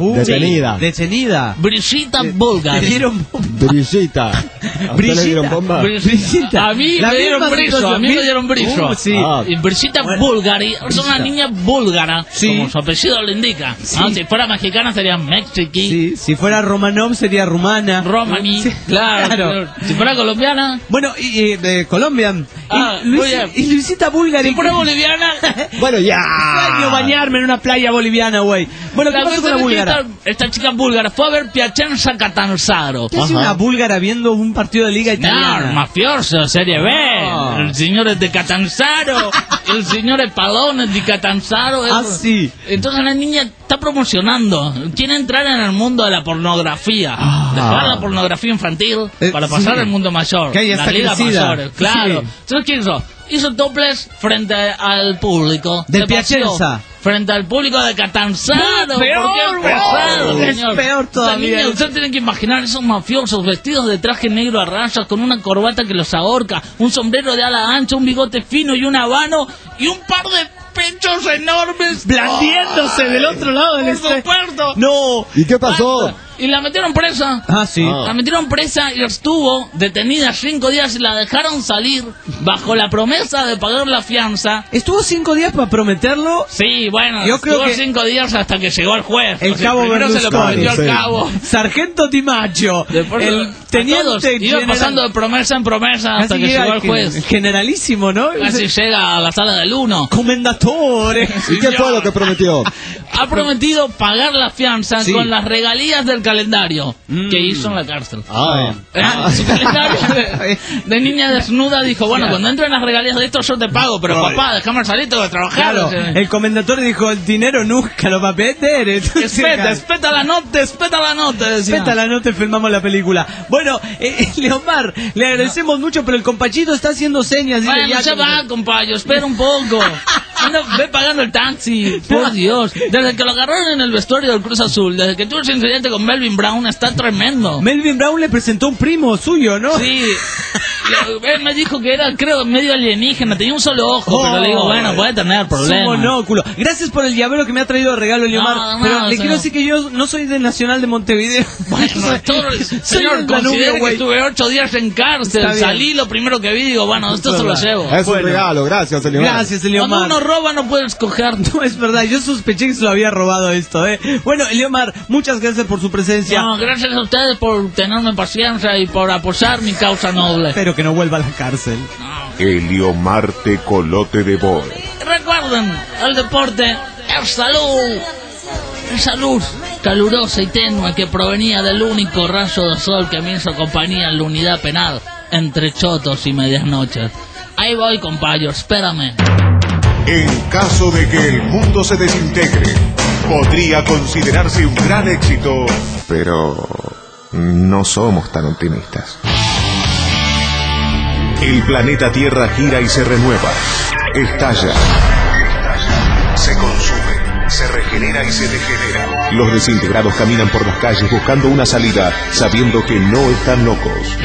Uy, Detenida. Detenida. Brigitta Le Bulgari. dieron Brigitta. ¿A usted le dieron bomba? Brigitta. A mí La me dieron misma briso, a situación. mí me dieron briso. Uh, sí. Ah. Y Brigitta Bueno, Bulgari es una Brigitta. niña búlgara, Sí. como su apellido lo indica. Sí. ¿no? Si fuera mexicana sería Mexiqui, Sí, si fuera Romanov sería rumana. Romani, Sí, claro, claro. claro. Si fuera colombiana, Bueno, y, y de Colombia. Ah, y, Luis- muy bien. y Luisita Bulgari. si fuera boliviana, Bueno, ya. Extraño bañarme en una playa boliviana, güey. Bueno, ¿qué la pasó con cosa la es que búlgara? esta, esta chica búlgara fue a ver Piacenza Catanzaro. ¿Qué hace Ajá. una búlgara viendo un partido de liga No, italiana? mafioso, Serie B. Ah. El señor es de Catanzaro. El señor es Palones de Catanzaro. Ah, es- sí. Entonces la niña está promocionando. Quiere entrar en el mundo de la pornografía. Ah. Dejar la pornografía infantil Eh, para pasar sí. al mundo mayor. Que ya Las está ligas crecida. mayores, claro. Sí. Entonces, ¿qué hizo? Hizo toples frente al público. Del Se paseó Piacenza. Frente al público de Catanzaro. No, peor, ¿Por qué pesado, wow. Es señor? peor todavía. Esa niña, usted tiene que imaginar esos mafiosos vestidos de traje negro a rayas con una corbata que los ahorca, un sombrero de ala ancha, un bigote fino y un habano y un par de pechos enormes Blandiéndose del otro lado del Por este- supuesto. No. ¿Y qué pasó? Y la metieron presa. Ah, sí. La metieron presa y estuvo detenida cinco días y la dejaron salir bajo la promesa de pagar la fianza. Estuvo cinco días para prometerlo. Sí, bueno, Yo creo estuvo que- cinco días hasta que llegó el juez. El O sea, cabo primero se lo Berlusconi, prometió al sí. cabo. Sargento Timacho. Después, el a todos, teniente iba general- pasando de promesa en promesa hasta Casi que llega llegó el gen- juez. Generalísimo, ¿no? Casi llega a la sala del uno. Comendatore. ¿Y qué fue lo que prometió? Ha prometido pagar la fianza Sí. con las regalías del calendario Mm. que hizo en la cárcel. Ah. Ah, su calendario de, de niña desnuda dijo, bueno, Claro. cuando entren las regalías de esto yo te pago, pero Right. papá, déjame salir, tengo que trabajar. Claro, O sea, el comendatore dijo, el dinero nunca lo va a perder. Entonces, espeta, espeta la nota, espeta la nota, decía. Espeta la nota y filmamos la película. Bueno, eh, Leomar, le agradecemos mucho, pero el compachito está haciendo señas. dile Bueno, ya se que- va, compañero, espera un poco. Anda, ve pagando el taxi, por Dios. Desde que lo agarraron en el vestuario del Cruz Azul, desde que tuvo ese incidente con Melvin Brown, está tremendo. Melvin Brown le presentó un primo suyo, ¿no? Sí, le- él me dijo que era, creo, medio alienígena, tenía un solo ojo, pero le digo, bueno, puede tener Su problemas. monóculo. Gracias por el llavero que me ha traído de regalo, Leomar. No, no, pero no, le señor. quiero decir que yo no soy del Nacional de Montevideo. Bueno, Soy- todo- soy señor, del Danubio, considere que güey. estuve ocho días en Está cárcel, bien. salí, lo primero que vi, digo, bueno, esto se lo llevo. Es un Bueno. regalo, gracias, Eliomar. Gracias, Cuando Leomar. uno roba no puede escoger. No, es verdad, yo sospeché que se lo había robado esto, ¿eh? Bueno, Leomar, muchas gracias por su presencia. No, gracias a ustedes por tenerme paciencia y por apoyar mi causa noble. Espero que no vuelva a la cárcel. Eliomar Tecolote de Boer. Recuerden, el deporte es salud. Esa luz calurosa y tenue que provenía del único rayo de sol que me hizo compañía en la unidad penal, entre chotos y medias noches. Ahí voy, compañero, espérame. En caso de que el mundo se desintegre, podría considerarse un gran éxito, pero no somos tan optimistas. El planeta Tierra gira y se renueva, estalla, se consume, se regenera y se degenera. Los desintegrados caminan por las calles buscando una salida, sabiendo que no están locos.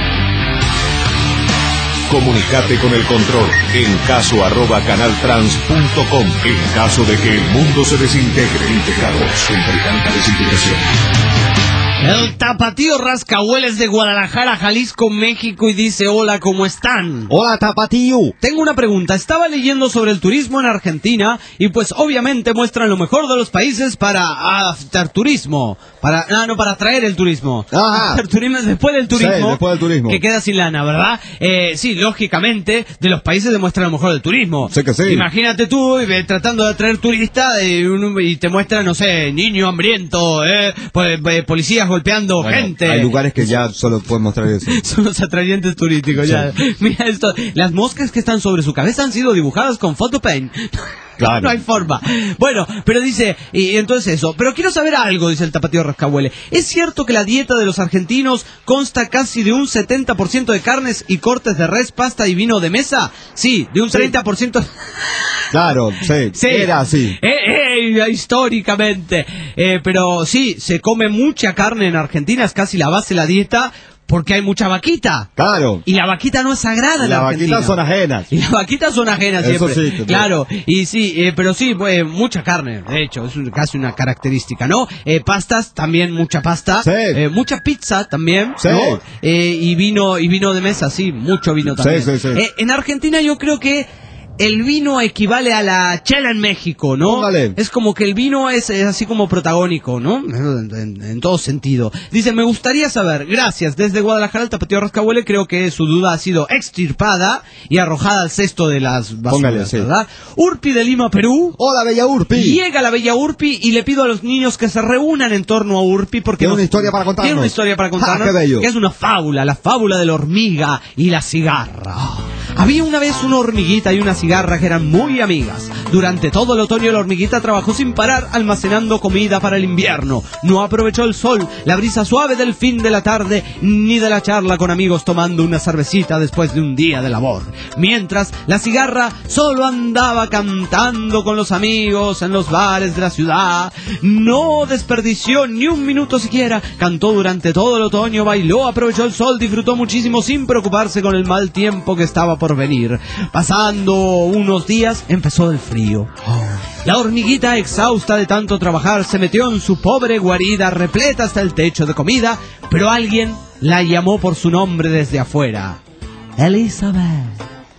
Comunicate con el control en caso arroba canaltrans punto com. En caso de que el mundo se desintegre, integrados entre tanta desintegración. El tapatío Rascahueles de Guadalajara, Jalisco, México, y dice, hola, ¿cómo están? Hola, tapatío. Tengo una pregunta. Estaba leyendo sobre el turismo en Argentina y pues obviamente muestran lo mejor de los países para after turismo. Para, ah, no, para atraer el turismo. Ajá. After turismo es después del turismo. Sí, después del turismo. Que queda sin lana, ¿verdad? Eh, sí, lógicamente, de los países demuestran lo mejor del turismo. Sí que sí. Imagínate tú eh, tratando de atraer turistas eh, un- y te muestran, no sé, niño hambriento, eh, pues, eh, policías golpeando Bueno, gente. hay lugares que ya solo pueden mostrar eso. Son los atrayentes turísticos, ya. Mira esto, las moscas que están sobre su cabeza han sido dibujadas con photopaint. Claro. No hay forma. Bueno, pero dice, y entonces eso. Pero quiero saber algo, dice el tapatío Rascahuele. ¿Es cierto que la dieta de los argentinos consta casi de un setenta por ciento de carnes y cortes de res, pasta y vino de mesa? Sí, de un Sí. treinta por ciento... Claro, sí, Sí, era así. Eh, eh, históricamente. Eh, pero sí, se come mucha carne en Argentina, es casi la base de la dieta. porque hay mucha vaquita. Claro. Y la vaquita no es sagrada en Las la Argentina. vaquitas son ajenas. Y las vaquitas son ajenas Eso siempre. sí, claro, y sí, eh, pero sí, pues, mucha carne, de hecho, es un- casi una característica, ¿no? Eh, pastas, también mucha pasta. Sí. Eh, mucha pizza también, Sí. ¿no? Eh, y vino y vino de mesa, sí, mucho vino también. Sí, sí, sí. Eh, en Argentina yo creo que el vino equivale a la chela en México, ¿no? Póngale. Es como que el vino es, es así como protagónico, ¿no? En, en- en todo sentido. Dice, me gustaría saber, gracias, desde Guadalajara el Tapatío Rascahuele, creo que su duda ha sido extirpada y arrojada al cesto de las basuras, Póngale, sí. ¿verdad? Urpi de Lima, Perú. Hola, Bella Urpi. Llega la bella Urpi y le pido a los niños que se reúnan en torno a Urpi porque Tiene nos- una historia para contarnos. Tiene una historia para contarnos. ¡Ah, qué bello! Que es una fábula, la fábula de la hormiga y la cigarra. Había una vez una hormiguita y una cigarra que eran muy amigas. Durante todo el otoño la hormiguita trabajó sin parar almacenando comida para el invierno. No aprovechó el sol, la brisa suave del fin de la tarde, ni de la charla con amigos tomando una cervecita después de un día de labor. Mientras la cigarra solo andaba cantando con los amigos en los bares de la ciudad. No desperdició ni un minuto siquiera. Cantó durante todo el otoño, bailó, aprovechó el sol, disfrutó muchísimo sin preocuparse con el mal tiempo que estaba por venir. Pasando unos días, empezó el frío. La hormiguita, exhausta de tanto trabajar, se metió en su pobre guarida repleta hasta el techo de comida, pero alguien la llamó por su nombre desde afuera. Elizabeth,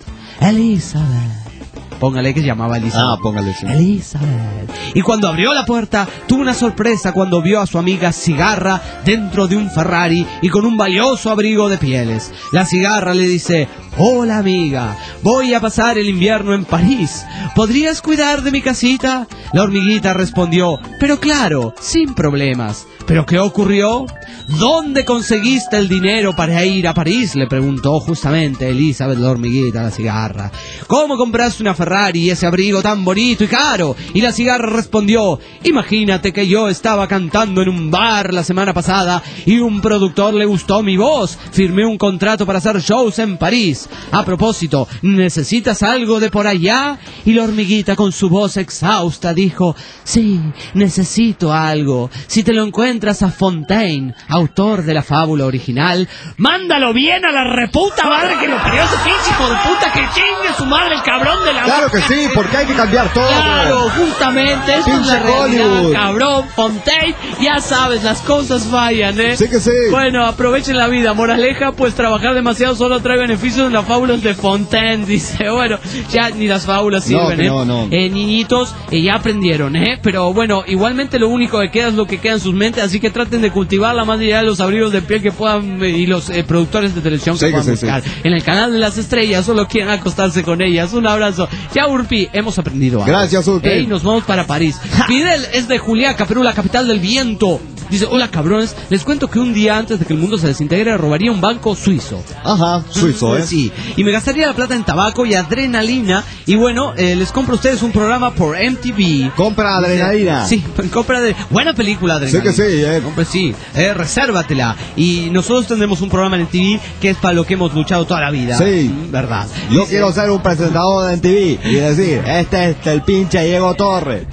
Elizabeth. Póngale que se llamaba Elizabeth. Ah, póngale, sí. Elizabeth. Y cuando abrió la puerta, tuvo una sorpresa cuando vio a su amiga Cigarra dentro de un Ferrari y con un valioso abrigo de pieles. La Cigarra le dice, hola amiga, voy a pasar el invierno en París. ¿Podrías cuidar de mi casita? La hormiguita respondió, pero claro, sin problemas. ¿Pero qué ocurrió? ¿Dónde conseguiste el dinero para ir a París? Le preguntó justamente Elizabeth la hormiguita, la cigarra. ¿Cómo compraste una Ferrari y ese abrigo tan bonito y caro? Y la cigarra respondió, imagínate que yo estaba cantando en un bar la semana pasada y un productor le gustó mi voz. Firmé un contrato para hacer shows en París. A propósito, ¿necesitas algo de por allá? Y la hormiguita con su voz exhausta dijo, sí, necesito algo. Si te lo encuentras a Fontaine, autor de la fábula original, mándalo bien a la reputa madre que lo parió ese pinche hijo de puta, que chingue su madre el cabrón de la... Claro que sí, porque hay que cambiar todo. Claro, justamente, eso es Pinche la realidad, Hollywood. cabrón, Fontaine, ya sabes, las cosas fallan, ¿eh? Sí que sí. Bueno, aprovechen la vida, moraleja, pues trabajar demasiado solo trae beneficios en las fábulas de Fontaine, dice, bueno, ya ni las fábulas No, sirven, que ¿eh? no, no. Eh, niñitos, eh, ya aprendieron, ¿eh? Pero bueno, igualmente lo único que queda es lo que queda en sus mentes, así que traten de cultivarla más allá de los abrigos de piel que puedan, eh, y los eh, productores de televisión que Sí, que puedan sí, buscar. sí. En el canal de las estrellas, solo quieren acostarse con ellas. Un abrazo. Ya, Urpi, hemos aprendido algo. Gracias, Urpi. Ey, nos vamos para París. Fidel es de Juliaca, Perú, la capital del viento. Dice, hola cabrones, les cuento que un día antes de que el mundo se desintegre robaría un banco suizo. Ajá, suizo, ¿eh? Sí, y me gastaría la plata en tabaco y adrenalina. Y bueno, eh, les compro a ustedes un programa por M T V. Compra adrenalina. Sí, compra de... Buena película, adrenalina. Sí que sí, eh. Compre, sí, eh, resérvatela. Y nosotros tendremos un programa en M T V que es para lo que hemos luchado toda la vida. Sí. Mm, ¿verdad? Yo Dice- quiero ser un presentador de M T V y decir, este es el pinche Diego Torres.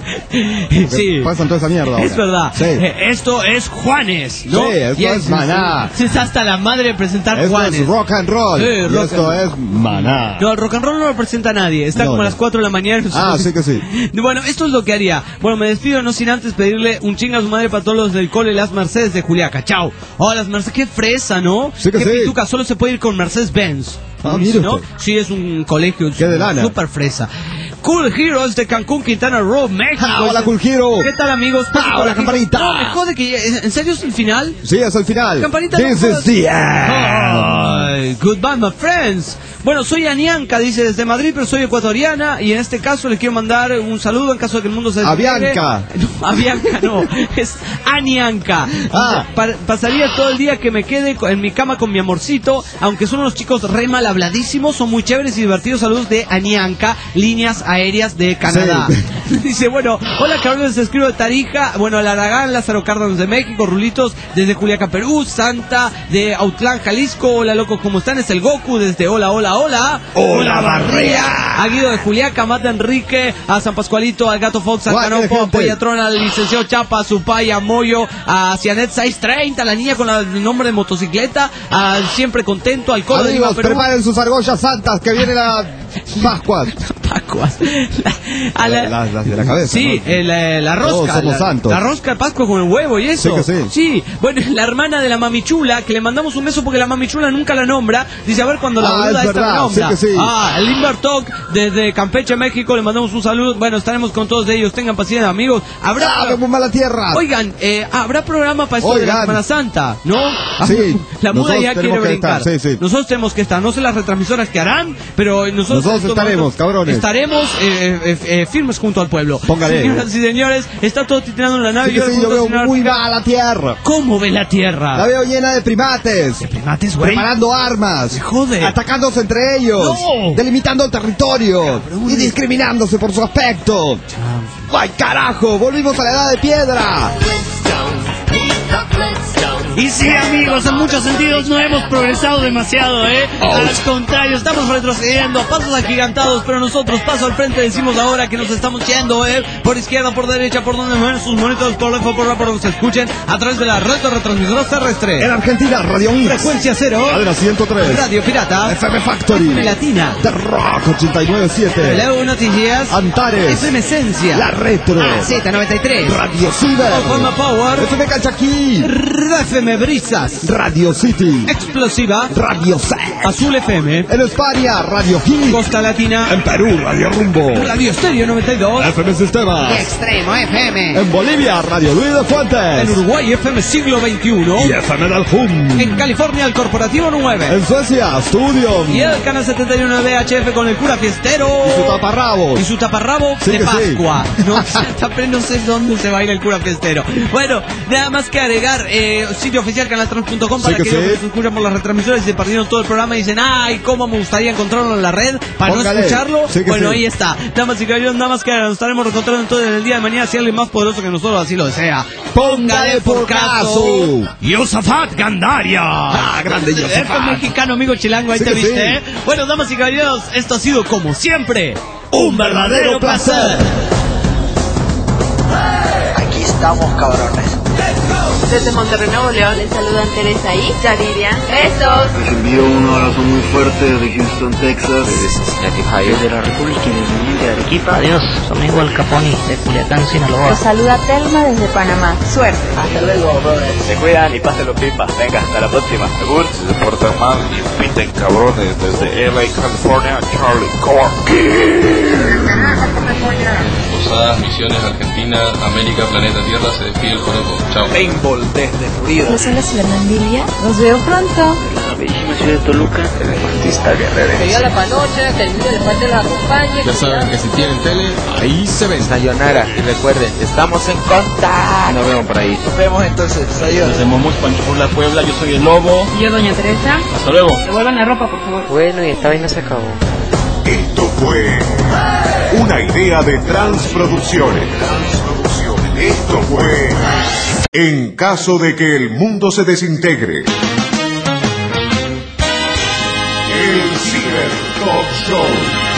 Sí. Pasan toda esa mierda ahora. Es verdad. Sí. Eh, esto es Juanes, ¿no? Sí, esto Y es Maná. Es hasta la madre de presentar Esto Juanes. es rock and roll. Sí, y rock esto and- es Maná. No, el rock and roll no lo presenta nadie. Está No, como a no. las cuatro de la mañana. Ah, sí que sí. Bueno, esto es lo que haría. Bueno, me despido no sin antes pedirle un chinga a su madre para todos los del cole Las Mercedes de Juliaca. Chao. Oh, Las Mercedes, qué fresa, ¿no? Sí que qué sí. pituca, solo se puede ir con Mercedes Benz. Ah, mire ¿no? usted. Sí, es un colegio Qué de lana. súper fresa. Cool Heroes de Cancún, Quintana Roo, México. Ah, hola, Cool Hero. ¿Qué tal, amigos? Ah, Paso por hola, aquí. Campanita. No, me jode que... ya- ¿En serio es el final? Sí, es el final. Campanita, This no is jodas. the end. Ay, goodbye, my friends. Bueno, soy Anianca, dice desde Madrid, pero soy ecuatoriana. Y en este caso le quiero mandar un saludo en caso de que el mundo se A desintegre. Bianca. No, a Bianca no, es Anianca. Ah. Pa- pasaría todo el día que me quede co- en mi cama con mi amorcito. Aunque son unos chicos re mal habladísimos, son muy chéveres y divertidos. Saludos de Anianca, líneas aéreas de Canadá. Sí. Dice, bueno, hola Carlos, les escribo de Tarija, bueno, Alaragán, Lázaro Cárdenas de México, Rulitos desde Juliaca, Perú, Santa de Autlán, Jalisco, hola loco, ¿cómo ¿cómo están? Es el Goku desde Hola, Hola, Hola. Hola, Barrea. A Guido de Juliaca, Mate Enrique, a San Pascualito, al Gato Fox, al Guay, Canopo, a gente. Pollatrón, al licenciado Chapa, a Supay, a Moyo, a Cianet seiscientos treinta, a la niña con la- el nombre de motocicleta, al Siempre Contento, al Colo de Lima, Amigos, Perú. preparen sus argollas santas que viene la Pascua. Pascuas. La- a la- Las, las de la cabeza. Sí, ¿no? eh, la, la rosca. Todos somos la, santos. la rosca de Pascua con el huevo y eso. Sí que sí. bueno, la hermana de la mamichula, que le mandamos un beso porque la mamichula nunca la nombra. Dice, a ver cuando la Ah, boluda es esta verdad, la nombra. sí que sí. Ah, el Limber Talk desde Campeche, México, le mandamos un saludo. Bueno, estaremos con todos ellos. Tengan paciencia, amigos. Habrá. ¡Ah, vemos mala tierra! Oigan, eh, habrá programa para esto de la Oigan. Semana Santa, ¿no? Sí, La muda nosotros ya quiere tenemos que brincar. estar, sí, sí. Nosotros tenemos que estar. No sé las retransmisoras que harán, pero nosotros, Nosotros en estos estaremos, momentos cabrones. Estaremos eh, eh, eh, firmes junto al pueblo. Póngale. Señoras y señores, está todo titirando en la nave. Sí que le sí, yo pregunto veo al señor muy Artira, mala tierra. ¿cómo ve la Tierra? La veo llena de primates. Primates, güey. Preparando armas. Jode. Atacándose entre ellos. No. Delimitando el territorio. Y discriminándose por su aspecto. ¡Ay, carajo! ¡Volvimos a la edad de piedra! Y sí, amigos, en muchos sentidos no hemos progresado demasiado, ¿eh? Al contrario, estamos retrocediendo, pasos agigantados, pero nosotros, paso al frente, decimos ahora que nos estamos yendo, ¿eh? Por izquierda, por derecha, por donde mueven sus monitos, por lejos, por por donde se escuchen, a través de la red de retransmisores terrestre. En Argentina, Radio Mix. Frecuencia cero, Cadena ciento tres. Radio Pirata, F M Factory. Latina, The Rock ochenta y nueve siete. Leo Noticias, Antares. F M Esencia, La Retro. Z noventa y tres, Radio Ciber. Forma Power, F M Calchaquí. F M Brisas, Radio City. Explosiva, Radio C. Azul F M, En España, Radio Hit. Costa Latina, En Perú, Radio Rumbo. Radio Estéreo noventa y dos, F M Sistemas. Extremo F M, En Bolivia, Radio Luis de Fuentes. en Uruguay F M Siglo veintiuno, Y F M del Hum. en California el Corporativo nueve, En Suecia, Studio. y el canal setenta y uno de H F con el cura fiestero Y su taparrabos. y su taparrabo Sí de que sí. Pascua. No, siempre no sé dónde se va a ir el cura fiestero. Bueno, nada más que agregar, eh, sitio oficial canaltrans punto com para Sí que aquellos sí. que se escuchan por las retransmisoras y se perdieron todo el programa y dicen, ay, cómo me gustaría encontrarlo en la red para Póngale. no escucharlo. Sí que Bueno, sí. ahí está. Damas y caballeros, nada más que nos estaremos reencontrando entonces en el día de mañana si alguien más poderoso que nosotros así lo desea. Póngale por caso. Yosafat Gandaria. Ah, grande F Yosefat. mexicano, amigo chilango, ahí Sí te que viste, sí. ¿eh? Bueno, damas y caballeros, esto ha sido como siempre Un verdadero placer. Aquí estamos, cabrones. Desde Monterrey, Nuevo León, les saludan Teresa y Yaridia. ¡Besos! Les envío un abrazo muy fuerte desde Houston, Texas. Desde la República Independiente de Arequipa. Adiós, su amigo El Caponi de Culiacán, Sinaloa. Los saluda Telma desde Panamá. Suerte. Hasta luego, brothers. Se cuidan y pásenlo pipa. Venga, hasta la próxima. Agur. Se portan mal y piten cabrones desde L A, California, Charlie Corky. Posadas, Misiones, Argentina, América, Planeta Tierra, se despide el Joropo. Chao. Paintball desde Florida. Los hola, Fernandilla. Los veo pronto. La bellísima ciudad de Toluca. El deportista guerrero. Que Dios la panocha, que el niño le parte la acompañe. Ya saben que si tienen tele, ahí se ven. Sayonara. Y recuerden, estamos en contacto. Nos vemos por ahí. Nos vemos entonces. Adiós. Desde Momus, Pancho por la Puebla, yo soy el Lobo. Y yo, doña Teresa. Hasta luego. Devuelvan la ropa, por favor. Bueno, y esta vaina se acabó. Esto fue una idea de Transproducciones. Esto fue En caso de que el mundo se desintegre. El Ciber Talk Show.